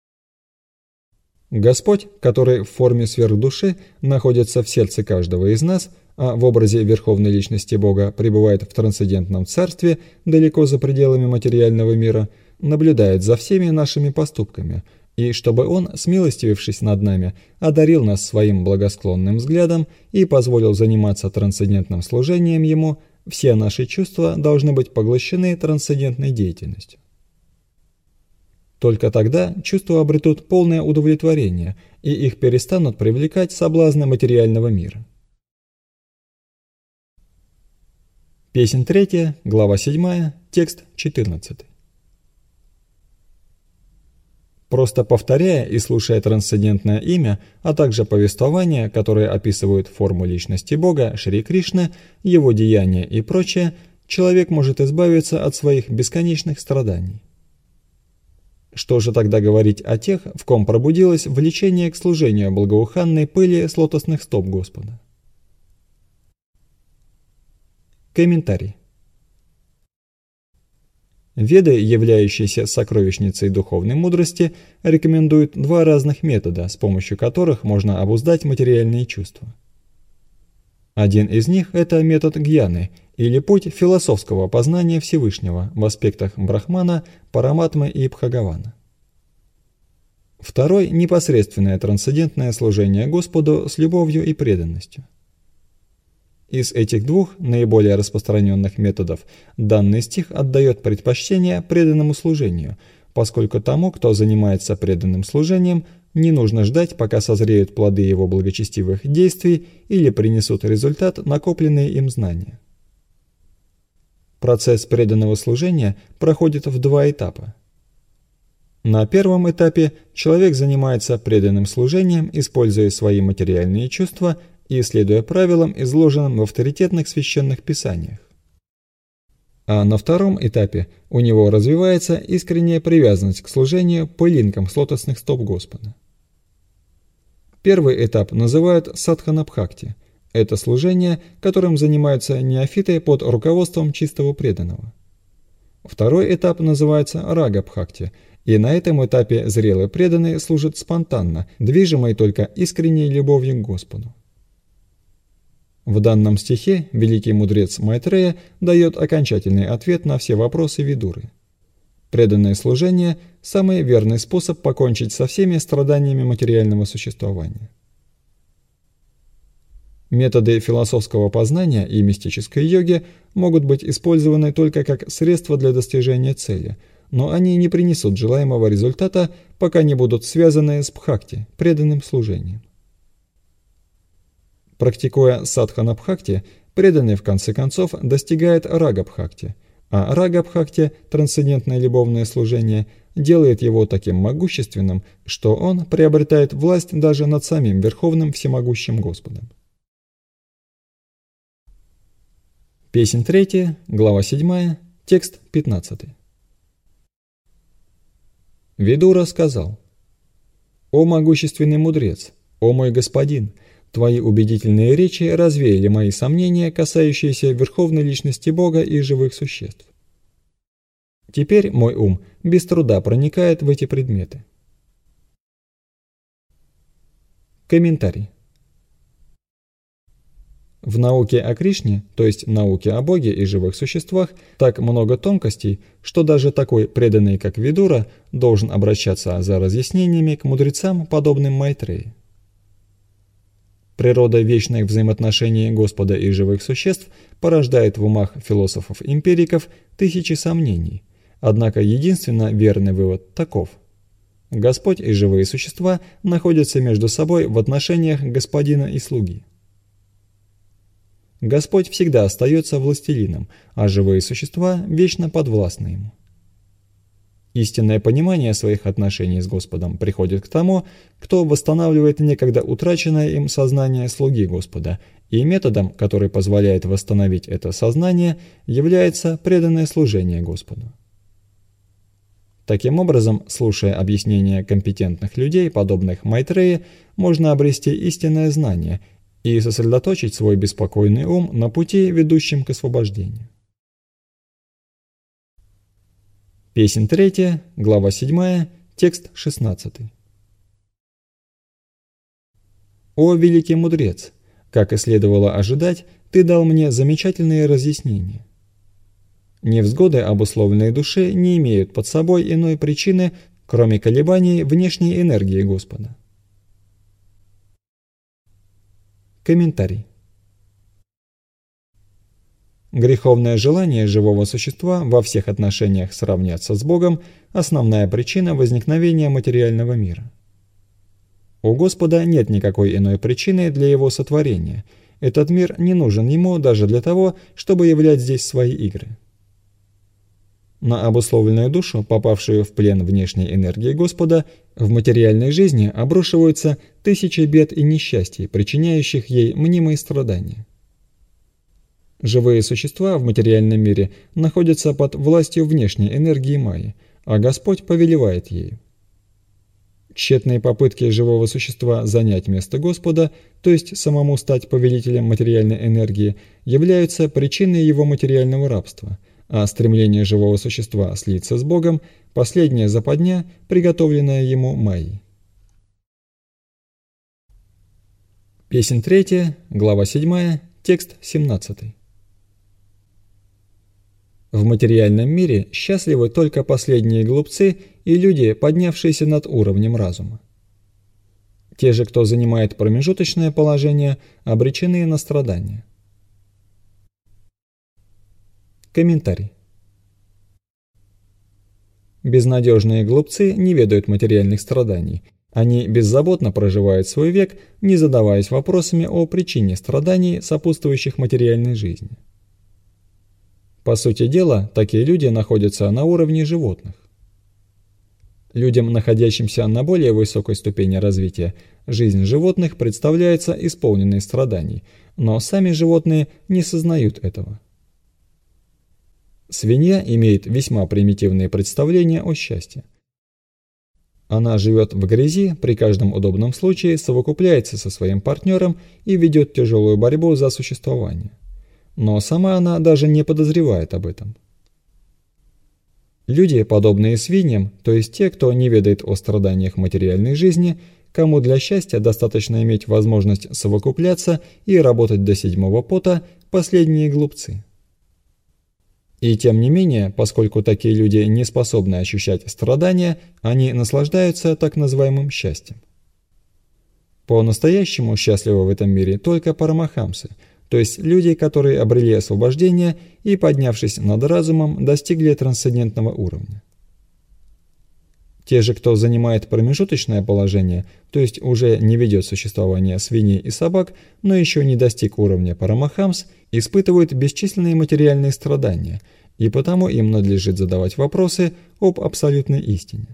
Господь, который в форме сверхдуши находится в сердце каждого из нас, а в образе Верховной Личности Бога пребывает в трансцендентном царстве далеко за пределами материального мира, наблюдает за всеми нашими поступками, и чтобы Он, смилостивившись над нами, одарил нас своим благосклонным взглядом и позволил заниматься трансцендентным служением Ему, все наши чувства должны быть поглощены трансцендентной деятельностью. Только тогда чувства обретут полное удовлетворение, и их перестанут привлекать соблазны материального мира. Песнь третья, глава седьмая, текст четырнадцатый. Просто повторяя и слушая трансцендентное имя, а также повествования, которые описывают форму личности Бога, Шри Кришны, его деяния и прочее, человек может избавиться от своих бесконечных страданий. Что же тогда говорить о тех, в ком пробудилось влечение к служению благоуханной пыли с лотосных стоп Господа? Комментарий. Веды, являющиеся сокровищницей духовной мудрости, рекомендуют два разных метода, с помощью которых можно обуздать материальные чувства. Один из них – это метод гьяны, или путь философского познания Всевышнего в аспектах Брахмана, Параматмы и Бхагавана. Второй – непосредственное трансцендентное служение Господу с любовью и преданностью. Из этих двух наиболее распространенных методов данный стих отдает предпочтение преданному служению, поскольку тому, кто занимается преданным служением, не нужно ждать, пока созреют плоды его благочестивых действий или принесут результат накопленные им знания. Процесс преданного служения проходит в два этапа. На первом этапе человек занимается преданным служением, используя свои материальные чувства и следуя правилам, изложенным в авторитетных священных писаниях. А на втором этапе у него развивается искренняя привязанность к служению по линкам с лотосных стоп Господа. Первый этап называют садхана-бхакти. Это служение, которым занимаются неофиты под руководством чистого преданного. Второй этап называется рага-бхакти, и на этом этапе зрелые преданные служат спонтанно, движимые только искренней любовью к Господу. В данном стихе великий мудрец Майтрея дает окончательный ответ на все вопросы Видуры. Преданное служение – самый верный способ покончить со всеми страданиями материального существования. Методы философского познания и мистической йоги могут быть использованы только как средство для достижения цели, но они не принесут желаемого результата, пока не будут связаны с бхакти, преданным служением. Практикуя садхана-бхакти, преданный в конце концов достигает рага-бхакти, а рага-бхакти, трансцендентное любовное служение, делает его таким могущественным, что он приобретает власть даже над самим Верховным Всемогущим Господом. Песнь третья, глава седьмая, текст пятнадцатый. Видура сказал: «О могущественный мудрец, о мой господин, твои убедительные речи развеяли мои сомнения, касающиеся верховной личности Бога и живых существ. Теперь мой ум без труда проникает в эти предметы». Комментарий. В науке о Кришне, то есть науке о Боге и живых существах, так много тонкостей, что даже такой преданный, как Видура, должен обращаться за разъяснениями к мудрецам, подобным Майтреи. Природа вечных взаимоотношений Господа и живых существ порождает в умах философов-эмпириков тысячи сомнений, однако единственно верный вывод таков: Господь и живые существа находятся между собой в отношениях господина и слуги. Господь всегда остается властелином, а живые существа вечно подвластны ему. Истинное понимание своих отношений с Господом приходит к тому, кто восстанавливает некогда утраченное им сознание слуги Господа, и методом, который позволяет восстановить это сознание, является преданное служение Господу. Таким образом, слушая объяснения компетентных людей, подобных Майтреи, можно обрести истинное знание и сосредоточить свой беспокойный ум на пути, ведущем к освобождению. Песнь третья, глава седьмая, текст шестнадцатый. «О великий мудрец, как и следовало ожидать, ты дал мне замечательные разъяснения. Невзгоды обусловленной души не имеют под собой иной причины, кроме колебаний внешней энергии Господа». Комментарий. Греховное желание живого существа во всех отношениях сравняться с Богом – основная причина возникновения материального мира. У Господа нет никакой иной причины для его сотворения. Этот мир не нужен ему даже для того, чтобы являть здесь свои игры. На обусловленную душу, попавшую в плен внешней энергии Господа, в материальной жизни обрушиваются тысячи бед и несчастий, причиняющих ей мнимые страдания. Живые существа в материальном мире находятся под властью внешней энергии Майи, а Господь повелевает ею. Тщетные попытки живого существа занять место Господа, то есть самому стать повелителем материальной энергии, являются причиной его материального рабства, а стремление живого существа слиться с Богом – последняя западня, приготовленная ему Майей. Песнь третья, глава седьмая, текст семнадцатый. В материальном мире счастливы только последние глупцы и люди, поднявшиеся над уровнем разума. Те же, кто занимает промежуточное положение, обречены на страдания. Комментарий. Безнадежные глупцы не ведают материальных страданий. Они беззаботно проживают свой век, не задаваясь вопросами о причине страданий, сопутствующих материальной жизни. По сути дела, такие люди находятся на уровне животных. Людям, находящимся на более высокой ступени развития, жизнь животных представляется исполненной страданий, но сами животные не сознают этого. Свинья имеет весьма примитивные представления о счастье. Она живет в грязи, при каждом удобном случае совокупляется со своим партнером и ведет тяжелую борьбу за существование. Но сама она даже не подозревает об этом. Люди, подобные свиньям, то есть те, кто не ведает о страданиях материальной жизни, кому для счастья достаточно иметь возможность совокупляться и работать до седьмого пота, последние глупцы. И тем не менее, поскольку такие люди не способны ощущать страдания, они наслаждаются так называемым счастьем. По-настоящему счастливы в этом мире только парамахамсы, то есть люди, которые обрели освобождение и, поднявшись над разумом, достигли трансцендентного уровня. Те же, кто занимает промежуточное положение, то есть уже не ведет существование свиней и собак, но еще не достиг уровня парамахамс, испытывают бесчисленные материальные страдания, и потому им надлежит задавать вопросы об абсолютной истине.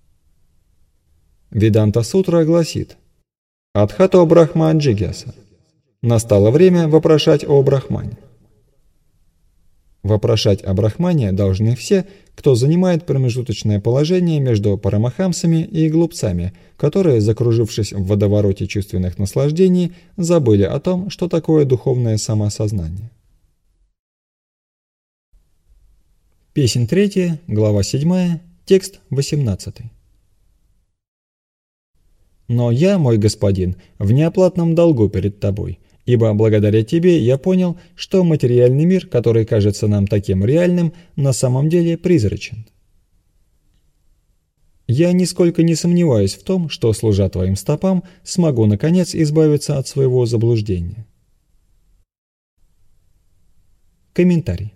Веданта-сутра гласит: «Адхато брахма джигьяса» – настало время вопрошать о Брахмане. Вопрошать о Брахмане должны все, кто занимает промежуточное положение между парамахамсами и глупцами, которые, закружившись в водовороте чувственных наслаждений, забыли о том, что такое духовное самосознание. Песнь третья, глава седьмая, текст восемнадцатый. «Но я, мой господин, в неоплатном долгу перед тобой, ибо благодаря тебе я понял, что материальный мир, который кажется нам таким реальным, на самом деле призрачен. Я нисколько не сомневаюсь в том, что, служа твоим стопам, смогу, наконец, избавиться от своего заблуждения». Комментарий.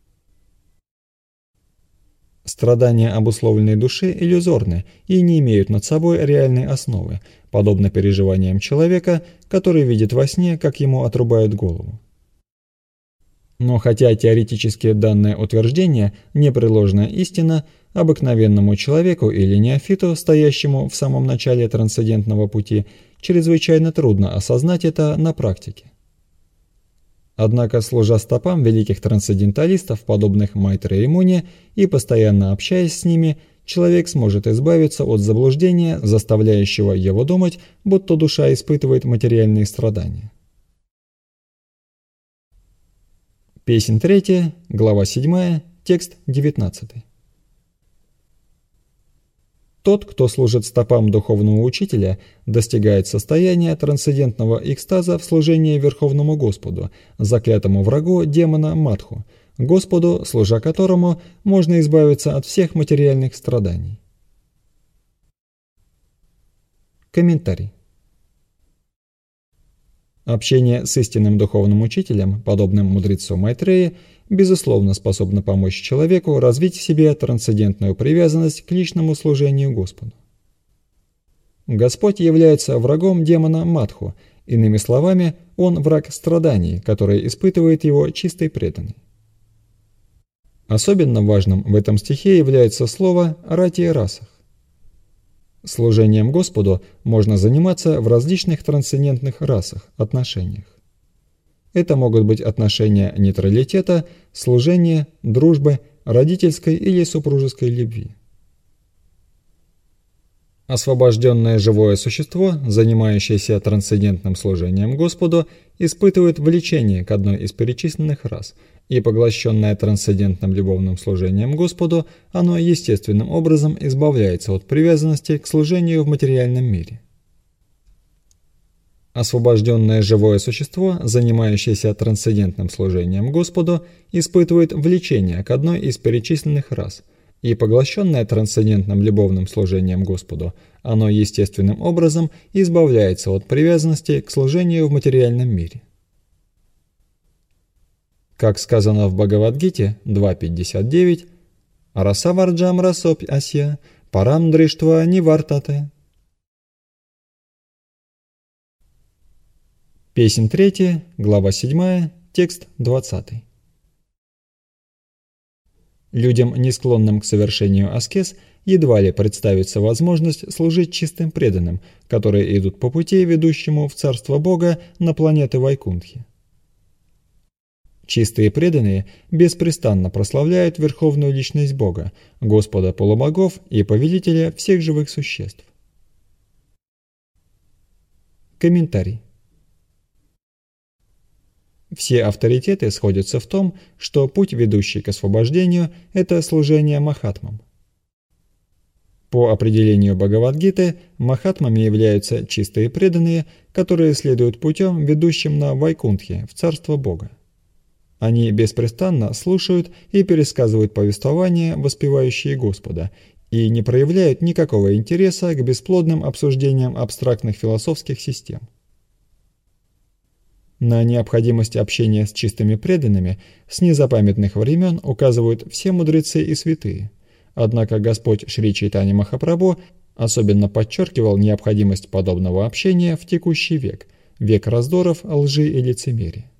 Страдания обусловленной души иллюзорны и не имеют над собой реальной основы, подобно переживаниям человека, который видит во сне, как ему отрубают голову. Но хотя теоретически данное утверждение – непреложная истина, обыкновенному человеку или неофиту, стоящему в самом начале трансцендентного пути, чрезвычайно трудно осознать это на практике. Однако, служа стопам великих трансценденталистов, подобных Майтрея и Муни, и постоянно общаясь с ними, человек сможет избавиться от заблуждения, заставляющего его думать, будто душа испытывает материальные страдания. Песнь третья, глава седьмая, текст девятнадцатый. Тот, кто служит стопам духовного учителя, достигает состояния трансцендентного экстаза в служении Верховному Господу, заклятому врагу демона Мадху, Господу, служа которому можно избавиться от всех материальных страданий. Комментарий. Общение с истинным духовным учителем, подобным мудрецу Майтреи, безусловно способно помочь человеку развить в себе трансцендентную привязанность к личному служению Господу. Господь является врагом демона Мадху, иными словами, он враг страданий, который испытывает его чистый преданный. Особенно важным в этом стихе является слово «рати-расах». Служением Господу можно заниматься в различных трансцендентных расах, отношениях. Это могут быть отношения нейтралитета, служения, дружбы, родительской или супружеской любви. Освобожденное живое существо, занимающееся трансцендентным служением Господу, испытывает влечение к одной из перечисленных рас, и поглощенное трансцендентным любовным служением Господу, оно естественным образом избавляется от привязанности к служению в материальном мире. Освобожденное живое существо, занимающееся трансцендентным служением Господу, испытывает влечение к одной из перечисленных рас, и поглощенное трансцендентным любовным служением Господу, оно естественным образом избавляется от привязанности к служению в материальном мире. Как сказано в Бхагавад-гите два пятьдесят девять, «Расаварджам расопь асья, парам дриштва нивартате». Песнь третья, глава седьмая, текст двадцатый. Людям, не склонным к совершению аскез, едва ли представится возможность служить чистым преданным, которые идут по пути, ведущему в Царство Бога на планеты Вайкунтхи. Чистые преданные беспрестанно прославляют Верховную Личность Бога, Господа полубогов и Повелителя всех живых существ. Комментарий. Все авторитеты сходятся в том, что путь, ведущий к освобождению, это служение махатмам. По определению Бхагавад-гиты, махатмами являются чистые преданные, которые следуют путем, ведущим на Вайкунтхе, в Царство Бога. Они беспрестанно слушают и пересказывают повествования, воспевающие Господа, и не проявляют никакого интереса к бесплодным обсуждениям абстрактных философских систем. На необходимость общения с чистыми преданными с незапамятных времен указывают все мудрецы и святые. Однако Господь Шри Чайтанья Махапрабху особенно подчеркивал необходимость подобного общения в текущий век, век раздоров, лжи и лицемерия.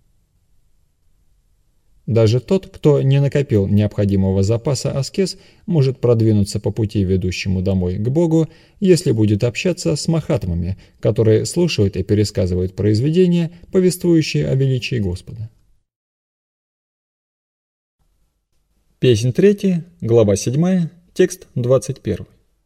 Даже тот, кто не накопил необходимого запаса аскез, может продвинуться по пути, ведущему домой к Богу, если будет общаться с махатмами, которые слушают и пересказывают произведения, повествующие о величии Господа. Песнь третья, глава седьмая, текст двадцать первый.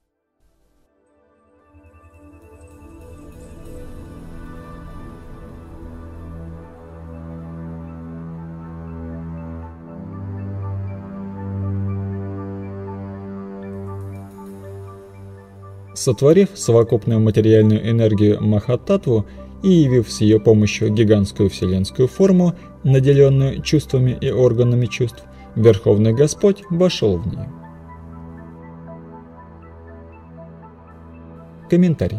Сотворив совокупную материальную энергию Махаттаттву и явив с ее помощью гигантскую вселенскую форму, наделенную чувствами и органами чувств, Верховный Господь вошел в нее. Комментарий.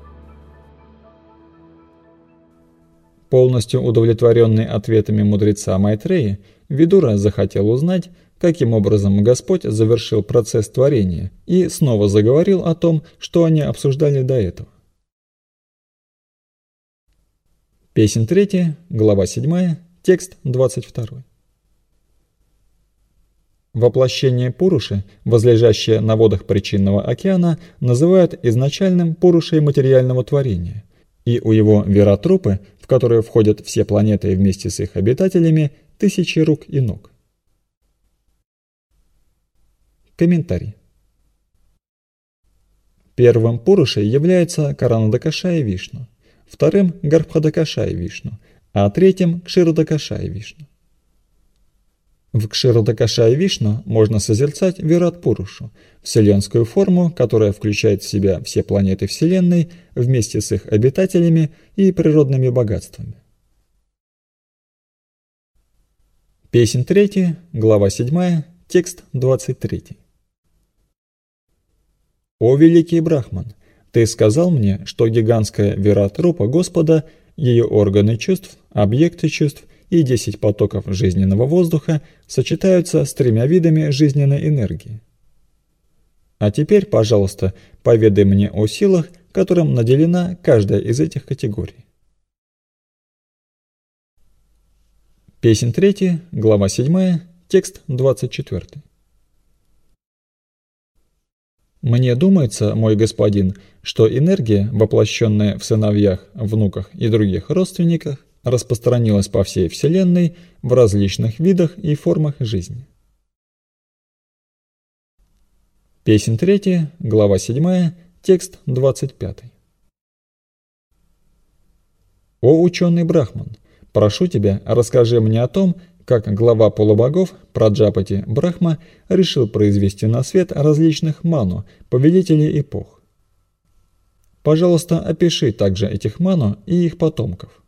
Полностью удовлетворенный ответами мудреца Майтреи, Видура захотел узнать, каким образом Господь завершил процесс творения, и снова заговорил о том, что они обсуждали до этого. Песнь третья, глава седьмая, текст двадцать второй. Воплощение Пуруши, возлежащее на водах причинного океана, называют изначальным Пурушей материального творения, и у его Виратрупы, в которые входят все планеты вместе с их обитателями, тысячи рук и ног. Комментарий. Первым Пурушей является Каранадакашая Вишну, вторым Гарбхадакашая Вишну, а третьим Кширодакашая Вишну. В Кширодакашая Вишну можно созерцать Вират Пурушу, вселенскую форму, которая включает в себя все планеты Вселенной вместе с их обитателями и природными богатствами. Песнь третья, глава седьмая, текст двадцать третий. «О великий Брахман, ты сказал мне, что гигантская Вират-рупа Господа, ее органы чувств, объекты чувств и десять потоков жизненного воздуха сочетаются с тремя видами жизненной энергии. А теперь, пожалуйста, поведай мне о силах, которым наделена каждая из этих категорий». Песнь третья, глава седьмая, текст двадцать четвёртый. «Мне думается, мой господин, что энергия, воплощенная в сыновьях, внуках и других родственниках, распространилась по всей Вселенной в различных видах и формах жизни». Песнь третья, глава седьмая, текст двадцать пятый. «О ученый Брахман, прошу тебя, расскажи мне о том, как глава полубогов Праджапати Брахма решил произвести на свет различных ману, повелителей эпох. Пожалуйста, опиши также этих ману и их потомков».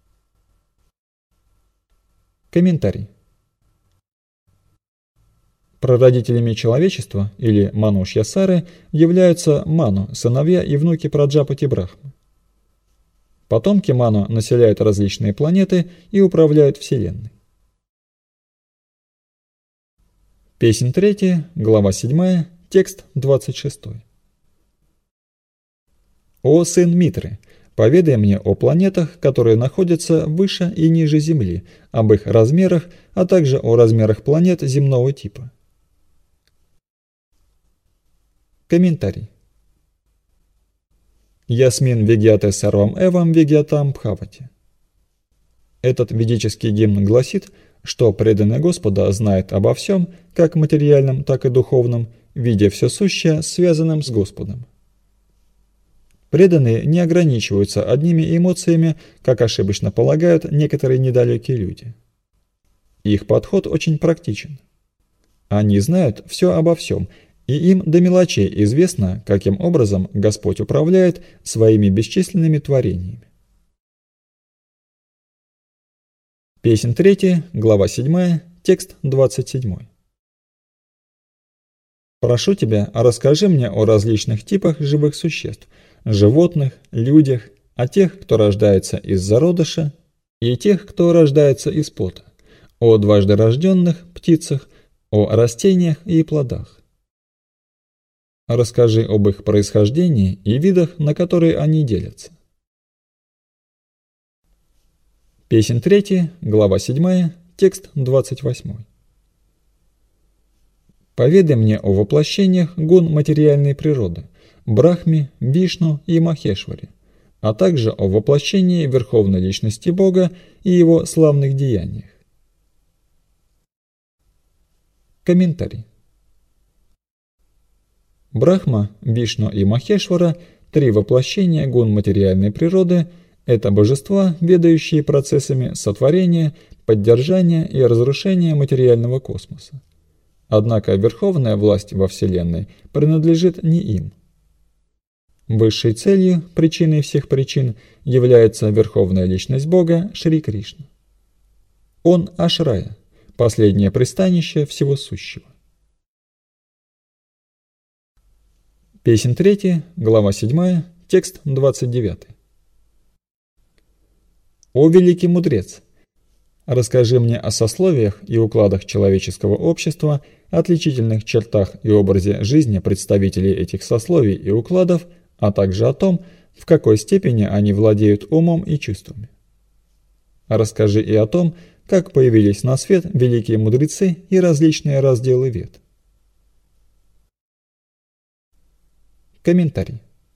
Комментарий. Прародителями человечества, или Манушья-сары, являются Ману, сыновья и внуки Праджапати Брахмы. Потомки Ману населяют различные планеты и управляют Вселенной. Песнь третья, глава седьмая, текст двадцать шестой. «О сын Митры, поведай мне о планетах, которые находятся выше и ниже Земли, об их размерах, а также о размерах планет земного типа». Комментарий. Ясмин вегьяте сарвам эвам вегьятам бхавати. Этот ведический гимн гласит, что преданный Господа знает обо всем, как материальном, так и духовном, видя все сущее, связанным с Господом. Преданные не ограничиваются одними эмоциями, как ошибочно полагают некоторые недалекие люди. Их подход очень практичен. Они знают все обо всем, и им до мелочей известно, каким образом Господь управляет своими бесчисленными творениями. Песнь третья, глава седьмая, текст двадцать седьмой. «Прошу тебя, расскажи мне о различных типах живых существ, животных, людях, о тех, кто рождается из зародыша, и тех, кто рождается из пота, о дважды рожденных птицах, о растениях и плодах. Расскажи об их происхождении и видах, на которые они делятся». Песнь третья, глава седьмая, текст двадцать восьмой. «Поведай мне о воплощениях гун материальной природы, Брахме, Вишну и Махешваре, а также о воплощении Верховной Личности Бога и Его славных деяниях». Комментарий. Брахма, Вишну и Махешвара – три воплощения гун материальной природы – это божества, ведающие процессами сотворения, поддержания и разрушения материального космоса. Однако верховная власть во Вселенной принадлежит не им. Высшей целью, причиной всех причин, является Верховная Личность Бога Шри Кришна. Он Ашрая, последнее пристанище всего сущего. Песнь третья, глава седьмая, текст двадцать девятый. «О великий мудрец! Расскажи мне о сословиях и укладах человеческого общества, отличительных чертах и образе жизни представителей этих сословий и укладов, а также о том, в какой степени они владеют умом и чувствами. Расскажи и о том, как появились на свет великие мудрецы и различные разделы вед». Комментарий.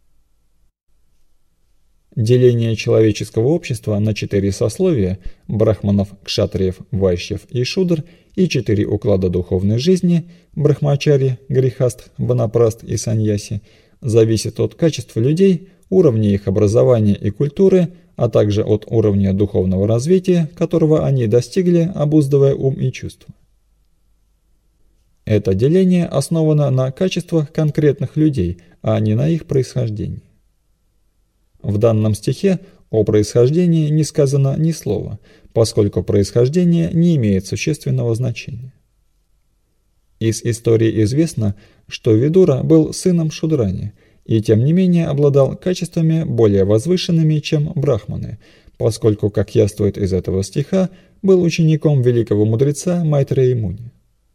Деление человеческого общества на четыре сословия – брахманов, кшатриев, вайшьев и шудр и четыре уклада духовной жизни – брахмачари, грихастх, ванапраст и саньяси – зависит от качества людей, уровня их образования и культуры, а также от уровня духовного развития, которого они достигли, обуздывая ум и чувства. Это деление основано на качествах конкретных людей, а не на их происхождении. В данном стихе о происхождении не сказано ни слова, поскольку происхождение не имеет существенного значения. Из истории известно, что Видура был сыном Шудрани и тем не менее обладал качествами более возвышенными, чем брахманы, поскольку, как яствует из этого стиха, был учеником великого мудреца Майтреи Муни.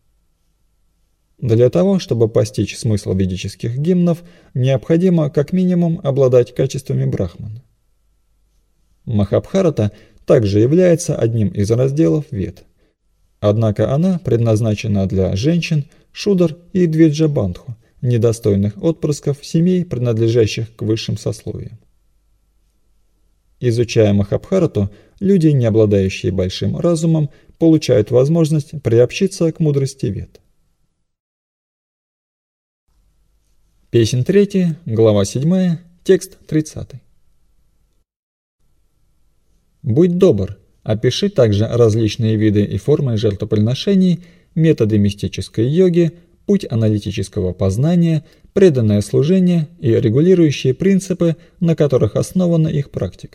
Для того, чтобы постичь смысл ведических гимнов, необходимо как минимум обладать качествами брахмана. Махабхарата также является одним из разделов вед. Однако она предназначена для женщин, шудр и двиджа-бандху, недостойных отпрысков семей, принадлежащих к высшим сословиям. Изучая Махабхарату, люди, не обладающие большим разумом, получают возможность приобщиться к мудрости вед. Песнь третья, глава седьмая, текст тридцатый. «Будь добр, опиши также различные виды и формы жертвоприношений, методы мистической йоги, путь аналитического познания, преданное служение и регулирующие принципы, на которых основана их практика».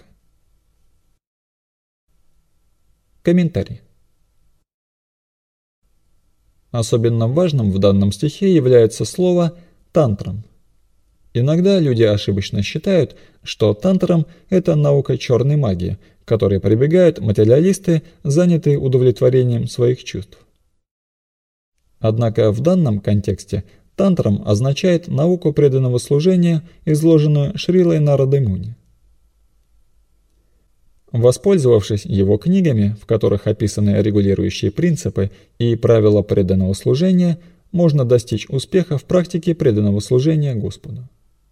Комментарий. Особенно важным в данном стихе является слово «тантрам». Иногда люди ошибочно считают, что тантрам – это наука черной магии, к которой прибегают материалисты, занятые удовлетворением своих чувств. Однако в данном контексте тантрам означает науку преданного служения, изложенную Шрилой Нарадой Муни. Воспользовавшись его книгами, в которых описаны регулирующие принципы и правила преданного служения, можно достичь успеха в практике преданного служения Господу.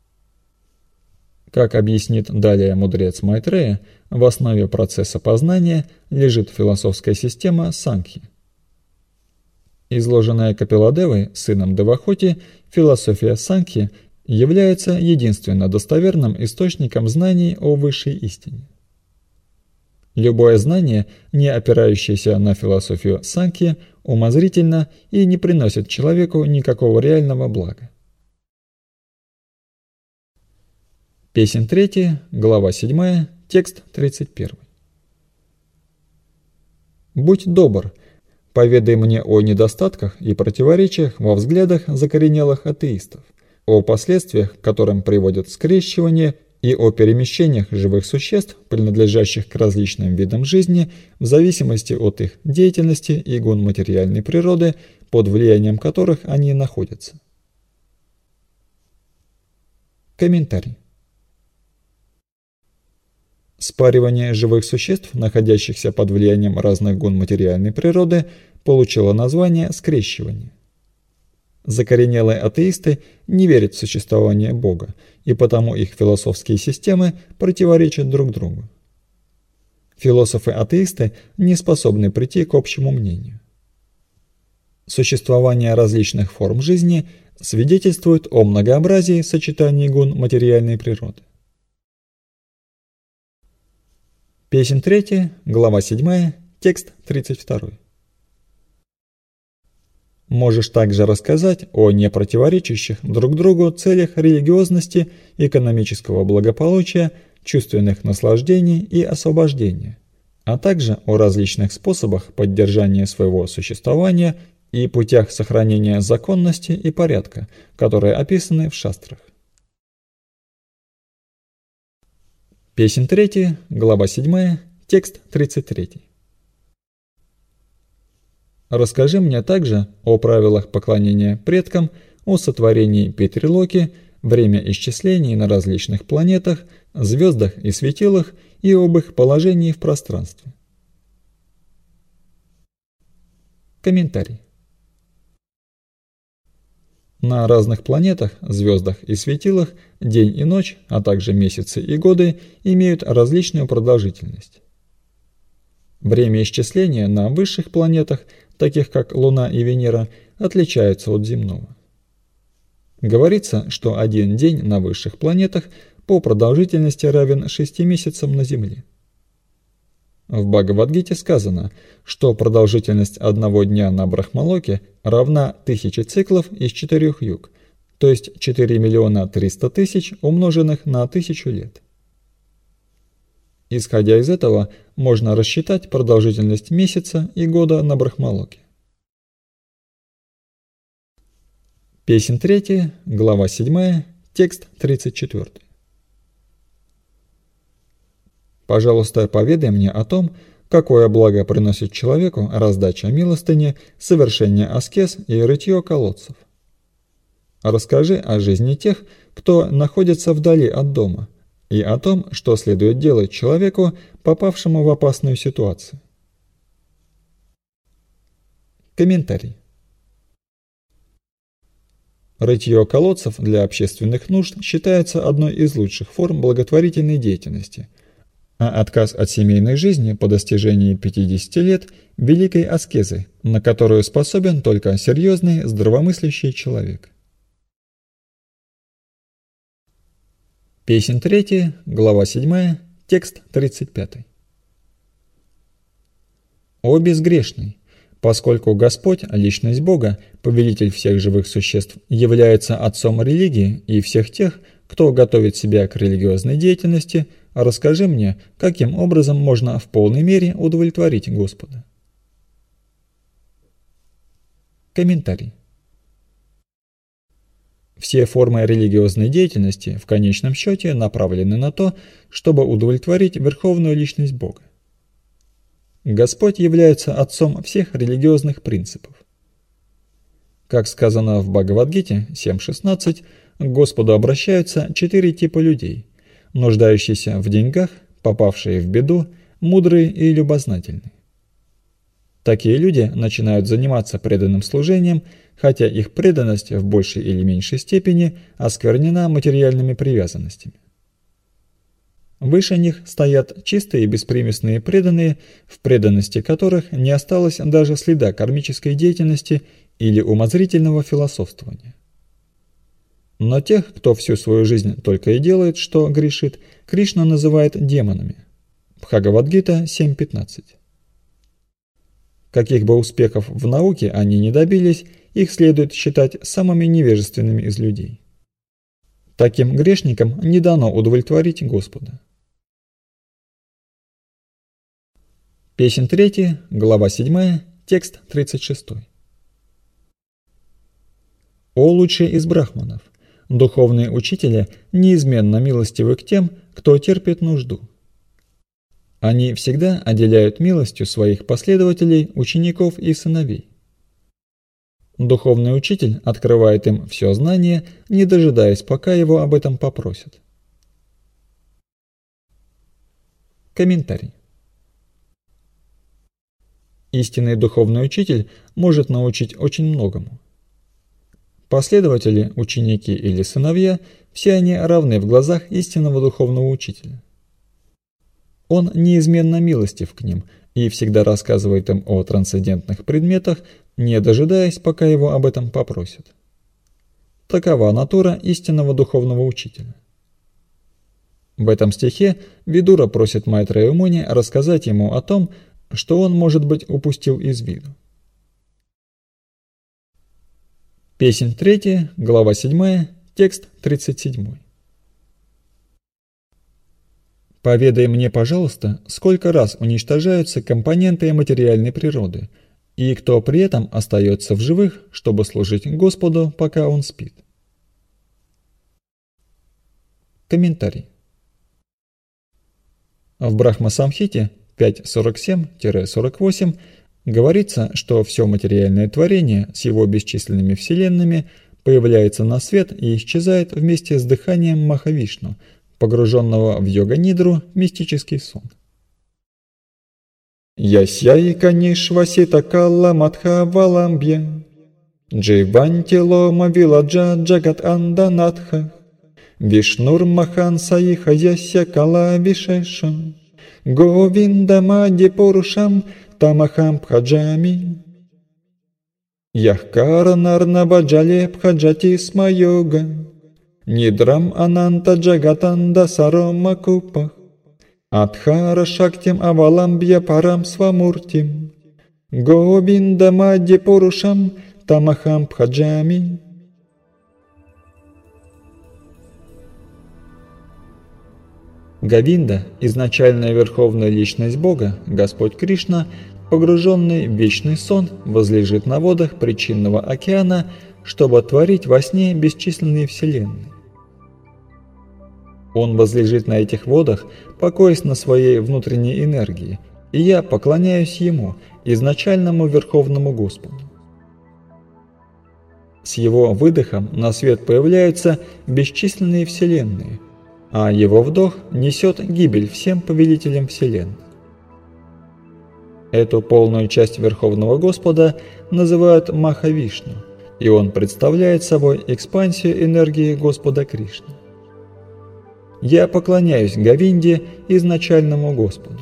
Как объяснит далее мудрец Майтрея, в основе процесса познания лежит философская система Санкхи. Изложенная Капиладевой, сыном Девахоти, философия Санкхи является единственно достоверным источником знаний о высшей истине. Любое знание, не опирающееся на философию Санкхи, умозрительно и не приносит человеку никакого реального блага. Песнь третья, глава седьмая, текст тридцать первый. «Будь добр, поведай мне о недостатках и противоречиях во взглядах закоренелых атеистов, о последствиях, к которым приводят скрещивание, и о перемещениях живых существ, принадлежащих к различным видам жизни, в зависимости от их деятельности и гун материальной природы, под влиянием которых они находятся». Комментарий. Спаривание живых существ, находящихся под влиянием разных гун материальной природы, получило название скрещивание. Закоренелые атеисты не верят в существование Бога, и потому их философские системы противоречат друг другу. Философы-атеисты не способны прийти к общему мнению. Существование различных форм жизни свидетельствует о многообразии сочетаний гун материальной природы. Песнь третья, глава седьмая, текст тридцать второй. Можешь также рассказать о непротиворечащих друг другу целях религиозности, экономического благополучия, чувственных наслаждений и освобождения, а также о различных способах поддержания своего существования и путях сохранения законности и порядка, которые описаны в шастрах. Песнь третья, глава седьмая, текст тридцать третий. Расскажи мне также о правилах поклонения предкам, о сотворении Петрилоки, время исчислений на различных планетах, звездах и светилах и об их положении в пространстве. Комментарий. На разных планетах, звездах и светилах день и ночь, а также месяцы и годы имеют различную продолжительность. Время исчисления на высших планетах, таких как Луна и Венера, отличаются от земного. Говорится, что один день на высших планетах по продолжительности равен шести месяцам на Земле. В Бхагавад-гите сказано, что продолжительность одного дня на Брахмалоке равна тысяче циклов из четырех юг, то есть четыре миллиона триста тысяч, умноженных на тысячу лет. Исходя из этого, можно рассчитать продолжительность месяца и года на Брахмалоке. Песнь третья, глава седьмая, текст тридцать четвёртый. Пожалуйста, поведай мне о том, какое благо приносит человеку раздача милостыни, совершение аскез и рытье колодцев. Расскажи о жизни тех, кто находится вдали от дома, и о том, что следует делать человеку, попавшему в опасную ситуацию. Комментарий. Рытье колодцев для общественных нужд считается одной из лучших форм благотворительной деятельности, а отказ от семейной жизни по достижении пятидесяти лет – великой аскезой, на которую способен только серьезный, здравомыслящий человек. Песнь третья, глава седьмая, текст тридцать пятый. «О безгрешный! Поскольку Господь, личность Бога, повелитель всех живых существ, является отцом религии и всех тех, кто готовит себя к религиозной деятельности, расскажи мне, каким образом можно в полной мере удовлетворить Господа». Комментарий. Все формы религиозной деятельности в конечном счете направлены на то, чтобы удовлетворить верховную личность Бога. Господь является отцом всех религиозных принципов. Как сказано в Бхагавад-гите семь шестнадцать, к Господу обращаются четыре типа людей: нуждающиеся в деньгах, попавшие в беду, мудрые и любознательные. Такие люди начинают заниматься преданным служением, хотя их преданность в большей или меньшей степени осквернена материальными привязанностями. Выше них стоят чистые беспримесные преданные, в преданности которых не осталось даже следа кармической деятельности или умозрительного философствования. Но тех, кто всю свою жизнь только и делает, что грешит, Кришна называет демонами. Бхагавад-гита семь пятнадцать. Каких бы успехов в науке они не добились, их следует считать самыми невежественными из людей. Таким грешникам не дано удовлетворить Господа. Песнь третья, глава седьмая, текст тридцать шесть. О лучший из брахманов! Духовные учителя неизменно милостивы к тем, кто терпит нужду. Они всегда отделяют милостью своих последователей, учеников и сыновей. Духовный учитель открывает им все знание, не дожидаясь, пока его об этом попросят. Комментарий. Истинный духовный учитель может научить очень многому. Последователи, ученики или сыновья – все они равны в глазах истинного духовного учителя. Он неизменно милостив к ним и всегда рассказывает им о трансцендентных предметах, не дожидаясь, пока его об этом попросят. Такова натура истинного духовного учителя. В этом стихе Видура просит Майтрею Муни рассказать ему о том, что он, может быть, упустил из виду. Песнь третья, глава седьмая, текст тридцать семь. Поведай мне, пожалуйста, сколько раз уничтожаются компоненты материальной природы, и кто при этом остается в живых, чтобы служить Господу, пока он спит. Комментарий. В Брахма-самхите пять сорок семь — сорок восемь говорится, что все материальное творение с его бесчисленными вселенными появляется на свет и исчезает вместе с дыханием Махавишну, погруженного в йога-нидру, мистический сон. Ясьяи канишвасита калла матха валамбья дживанти лома виладжа джагат анданатха вишнур махан саиха яся кала вишешам говиндамади порушам тамахам пхаджами яхкара нарнабаджале пхаджати смайога Нидрам ананта джагатанда сарома купах Адхара шактим аваламбья парам свамуртим Говинда мадди порушам тамахам пхаджами. Говинда, изначальная верховная личность Бога, Господь Кришна, погруженный в вечный сон, возлежит на водах причинного океана, чтобы творить во сне бесчисленные вселенные. Он возлежит на этих водах, покоясь на своей внутренней энергии, и я поклоняюсь Ему, изначальному Верховному Господу. С Его выдохом на свет появляются бесчисленные вселенные, а Его вдох несет гибель всем повелителям вселенных. Эту полную часть Верховного Господа называют Махавишну, и Он представляет собой экспансию энергии Господа Кришны. Я поклоняюсь Говинде, изначальному Господу.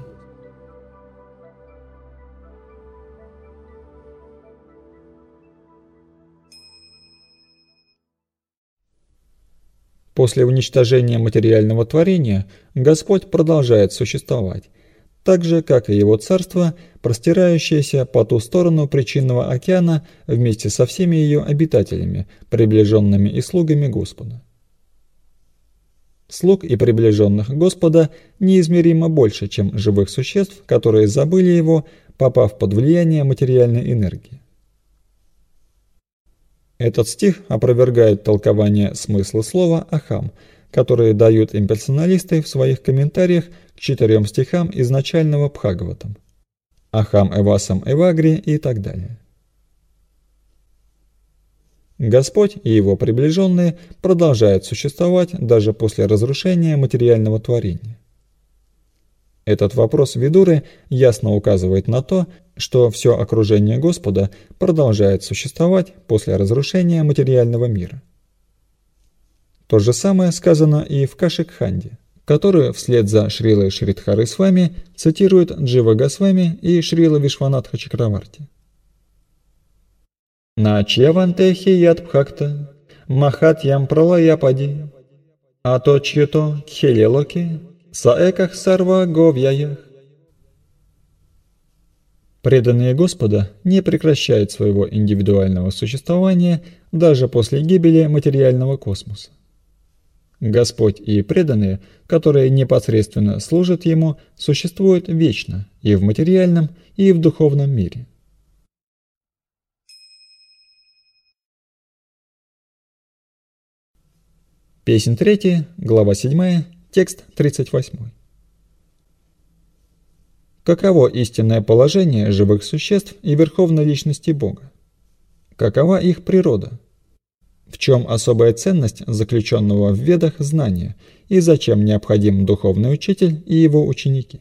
После уничтожения материального творения Господь продолжает существовать, так же, как и Его царство, простирающееся по ту сторону причинного океана вместе со всеми ее обитателями, приближенными и слугами Господа. Слуг и приближенных Господа неизмеримо больше, чем живых существ, которые забыли Его, попав под влияние материальной энергии. Этот стих опровергает толкование смысла слова «ахам», которые дают имперсоналисты в своих комментариях к четырем стихам изначального Бхагаватам «Ахам эвасам эвагри» и так далее. Господь и его приближенные продолжают существовать даже после разрушения материального творения. Этот вопрос Видуры ясно указывает на то, что все окружение Господа продолжает существовать после разрушения материального мира. То же самое сказано и в Кашикханде, которую вслед за Шрилой Шридхарисвами цитируют Джива Госвами и Шрила Вишванатха Чакраварти. Начевантехи ядбхакта, махатьям пралаяпади, аточьето кхелелоки, саэках сарва говьяях. Преданные Господа не прекращают своего индивидуального существования даже после гибели материального космоса. Господь и преданные, которые непосредственно служат Ему, существуют вечно и в материальном, и в духовном мире. Песнь третья, глава седьмая, текст тридцать восемь. Каково истинное положение живых существ и верховной личности Бога? Какова их природа? В чем особая ценность заключенного в Ведах знания и зачем необходим духовный учитель и его ученики?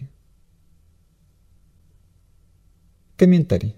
Комментарий.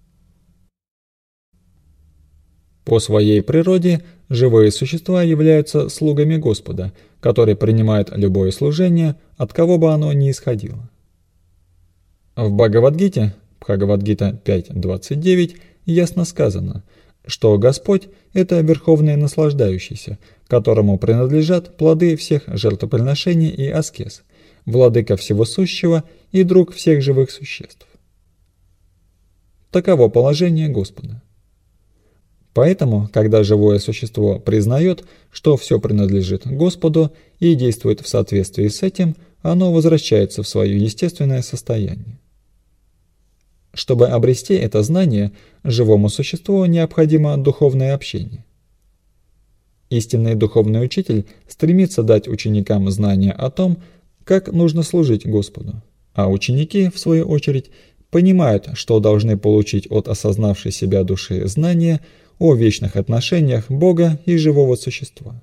По своей природе живые существа являются слугами Господа, который принимает любое служение, от кого бы оно ни исходило. В Бхагавад-гите, Бхагавад-гита пять двадцать девять, ясно сказано, что Господь – это верховный наслаждающийся, которому принадлежат плоды всех жертвоприношений и аскез, владыка всего сущего и друг всех живых существ. Таково положение Господа. Поэтому, когда живое существо признает, что все принадлежит Господу и действует в соответствии с этим, оно возвращается в свое естественное состояние. Чтобы обрести это знание, живому существу необходимо духовное общение. Истинный духовный учитель стремится дать ученикам знания о том, как нужно служить Господу, а ученики, в свою очередь, понимают, что должны получить от осознавшей себя души знания о вечных отношениях Бога и живого существа.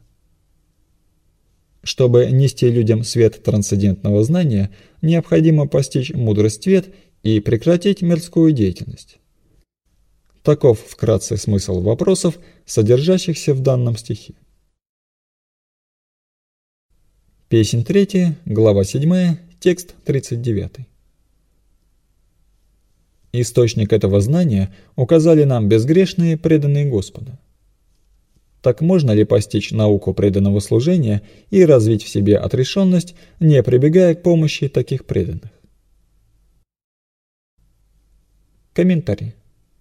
Чтобы нести людям свет трансцендентного знания, необходимо постичь мудрость свет и прекратить мирскую деятельность. Таков вкратце смысл вопросов, содержащихся в данном стихе. Песнь третья, глава седьмая, текст тридцать девятый. Источник этого знания указали нам безгрешные преданные Господа. Так можно ли постичь науку преданного служения и развить в себе отрешенность, не прибегая к помощи таких преданных? Комментарий.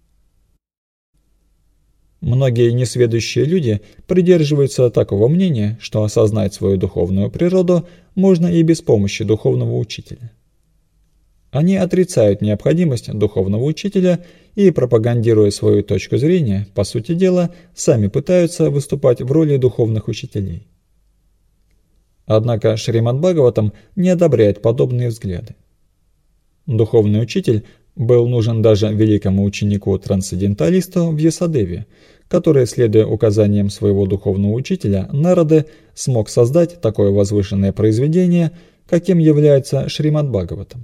Многие несведущие люди придерживаются такого мнения, что осознать свою духовную природу можно и без помощи духовного учителя. Они отрицают необходимость духовного учителя и, пропагандируя свою точку зрения, по сути дела, сами пытаются выступать в роли духовных учителей. Однако Шримад Бхагаватам не одобряет подобные взгляды. Духовный учитель был нужен даже великому ученику-трансценденталисту Вьясадеве, который, следуя указаниям своего духовного учителя Нарады, смог создать такое возвышенное произведение, каким является Шримад Бхагаватам.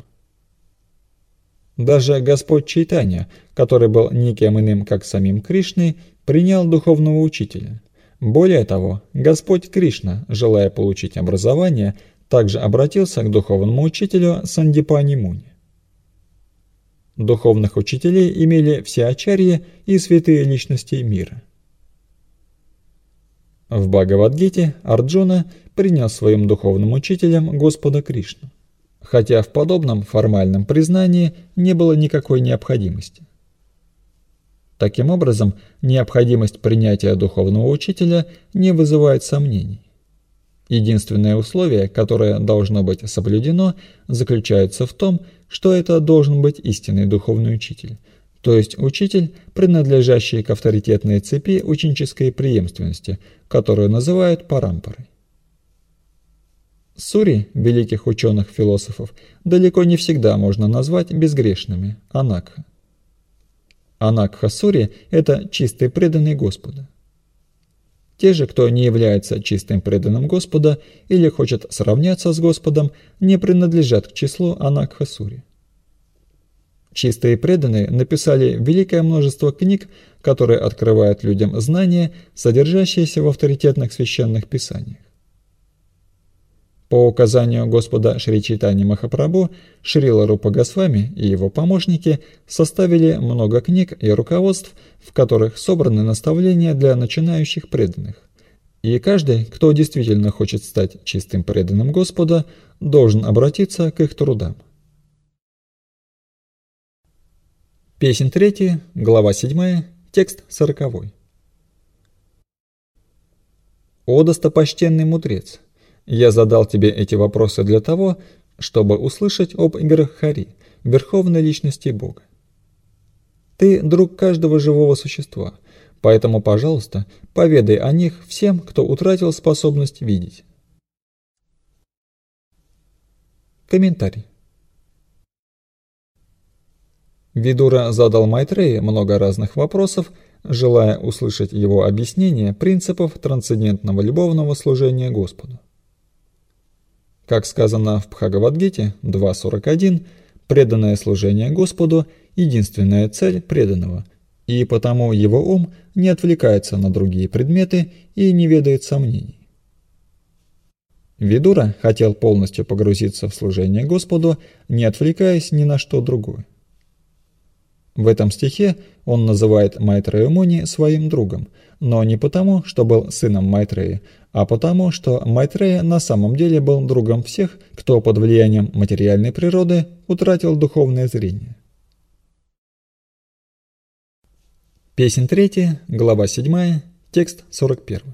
Даже Господь Чайтанья, который был никем иным, как самим Кришной, принял духовного учителя. Более того, Господь Кришна, желая получить образование, также обратился к духовному учителю Сандипани Муни. Духовных учителей имели все ачарьи и святые личности мира. В Бхагавад-гите Арджуна принял своим духовным учителем Господа Кришну, хотя в подобном формальном признании не было никакой необходимости. Таким образом, необходимость принятия духовного учителя не вызывает сомнений. Единственное условие, которое должно быть соблюдено, заключается в том, что это должен быть истинный духовный учитель, то есть учитель, принадлежащий к авторитетной цепи ученической преемственности, которую называют парампарой. Сури, великих ученых-философов, далеко не всегда можно назвать безгрешными, анакха. Анакха Сури – это чистый преданный Господу. Те же, кто не является чистым преданным Господа или хочет сравняться с Господом, не принадлежат к числу Анагха-сури. Чистые преданные написали великое множество книг, которые открывают людям знания, содержащиеся в авторитетных священных писаниях. По указанию Господа Шри Чайтаньи Махапрабху, Шрила Рупа Госвами и его помощники составили много книг и руководств, в которых собраны наставления для начинающих преданных. И каждый, кто действительно хочет стать чистым преданным Господа, должен обратиться к их трудам. Песнь третья, глава седьмая, текст сороковой. «О достопочтенный мудрец! Я задал тебе эти вопросы для того, чтобы услышать об играх Хари, Верховной Личности Бога. Ты друг каждого живого существа, поэтому, пожалуйста, поведай о них всем, кто утратил способность видеть». Комментарий. Видура задал Майтрея много разных вопросов, желая услышать его объяснение принципов трансцендентного любовного служения Господу. Как сказано в Бхагавад-гите два сорок один, преданное служение Господу – единственная цель преданного, и потому его ум не отвлекается на другие предметы и не ведает сомнений. Видура хотел полностью погрузиться в служение Господу, не отвлекаясь ни на что другое. В этом стихе он называет Майтрею Муни своим другом, но не потому, что был сыном Майтреи, а потому, что Майтрея на самом деле был другом всех, кто под влиянием материальной природы утратил духовное зрение. Песнь третья, глава седьмая, текст сорок первый.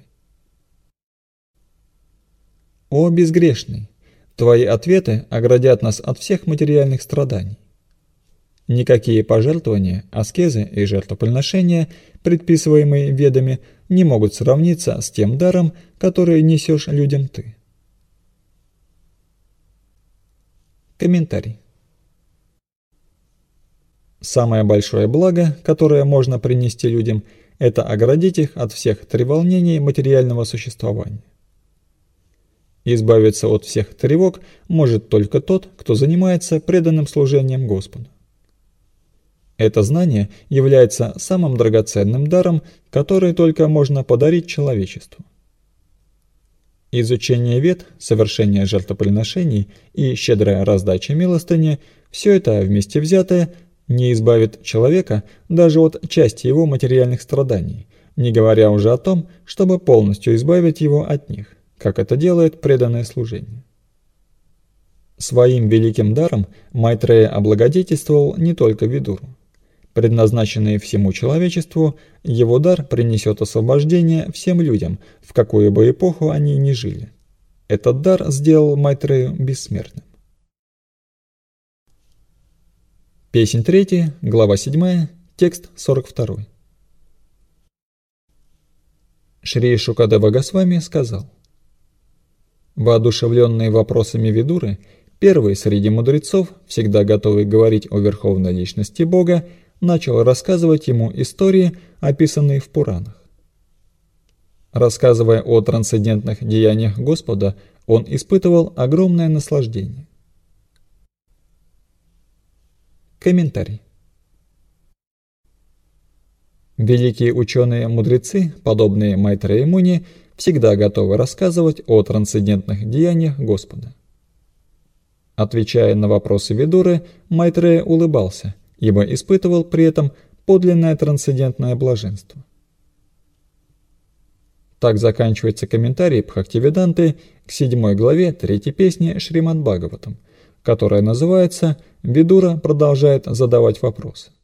«О безгрешный! Твои ответы оградят нас от всех материальных страданий. Никакие пожертвования, аскезы и жертвоприношения, предписываемые ведами, не могут сравниться с тем даром, который несешь людям ты». Комментарий. Самое большое благо, которое можно принести людям, это оградить их от всех треволнений материального существования. Избавиться от всех тревог может только тот, кто занимается преданным служением Господу. Это знание является самым драгоценным даром, который только можно подарить человечеству. Изучение вед, совершение жертвоприношений и щедрая раздача милостыни – все это вместе взятое не избавит человека даже от части его материальных страданий, не говоря уже о том, чтобы полностью избавить его от них, как это делает преданное служение. Своим великим даром Майтрея облагодетельствовал не только Видуру. Предназначенный всему человечеству, его дар принесет освобождение всем людям, в какую бы эпоху они ни жили. Этот дар сделал Майтрею бессмертным. Песнь третья, глава седьмая, текст сорок второй. Шри Шукадева Госвами сказал: воодушевленные вопросами Видуры, первый среди мудрецов, всегда готовый говорить о Верховной Личности Бога, начал рассказывать ему истории, описанные в Пуранах. Рассказывая о трансцендентных деяниях Господа, он испытывал огромное наслаждение. Комментарий. Великие ученые-мудрецы, подобные Майтрея Муни, всегда готовы рассказывать о трансцендентных деяниях Господа. Отвечая на вопросы Видуры, Майтрея улыбался, ибо испытывал при этом подлинное трансцендентное блаженство. Так заканчивается комментарий Бхактивиданты к седьмой главе третьей песни Шримад Бхагаватам, которая называется «Видура продолжает задавать вопросы».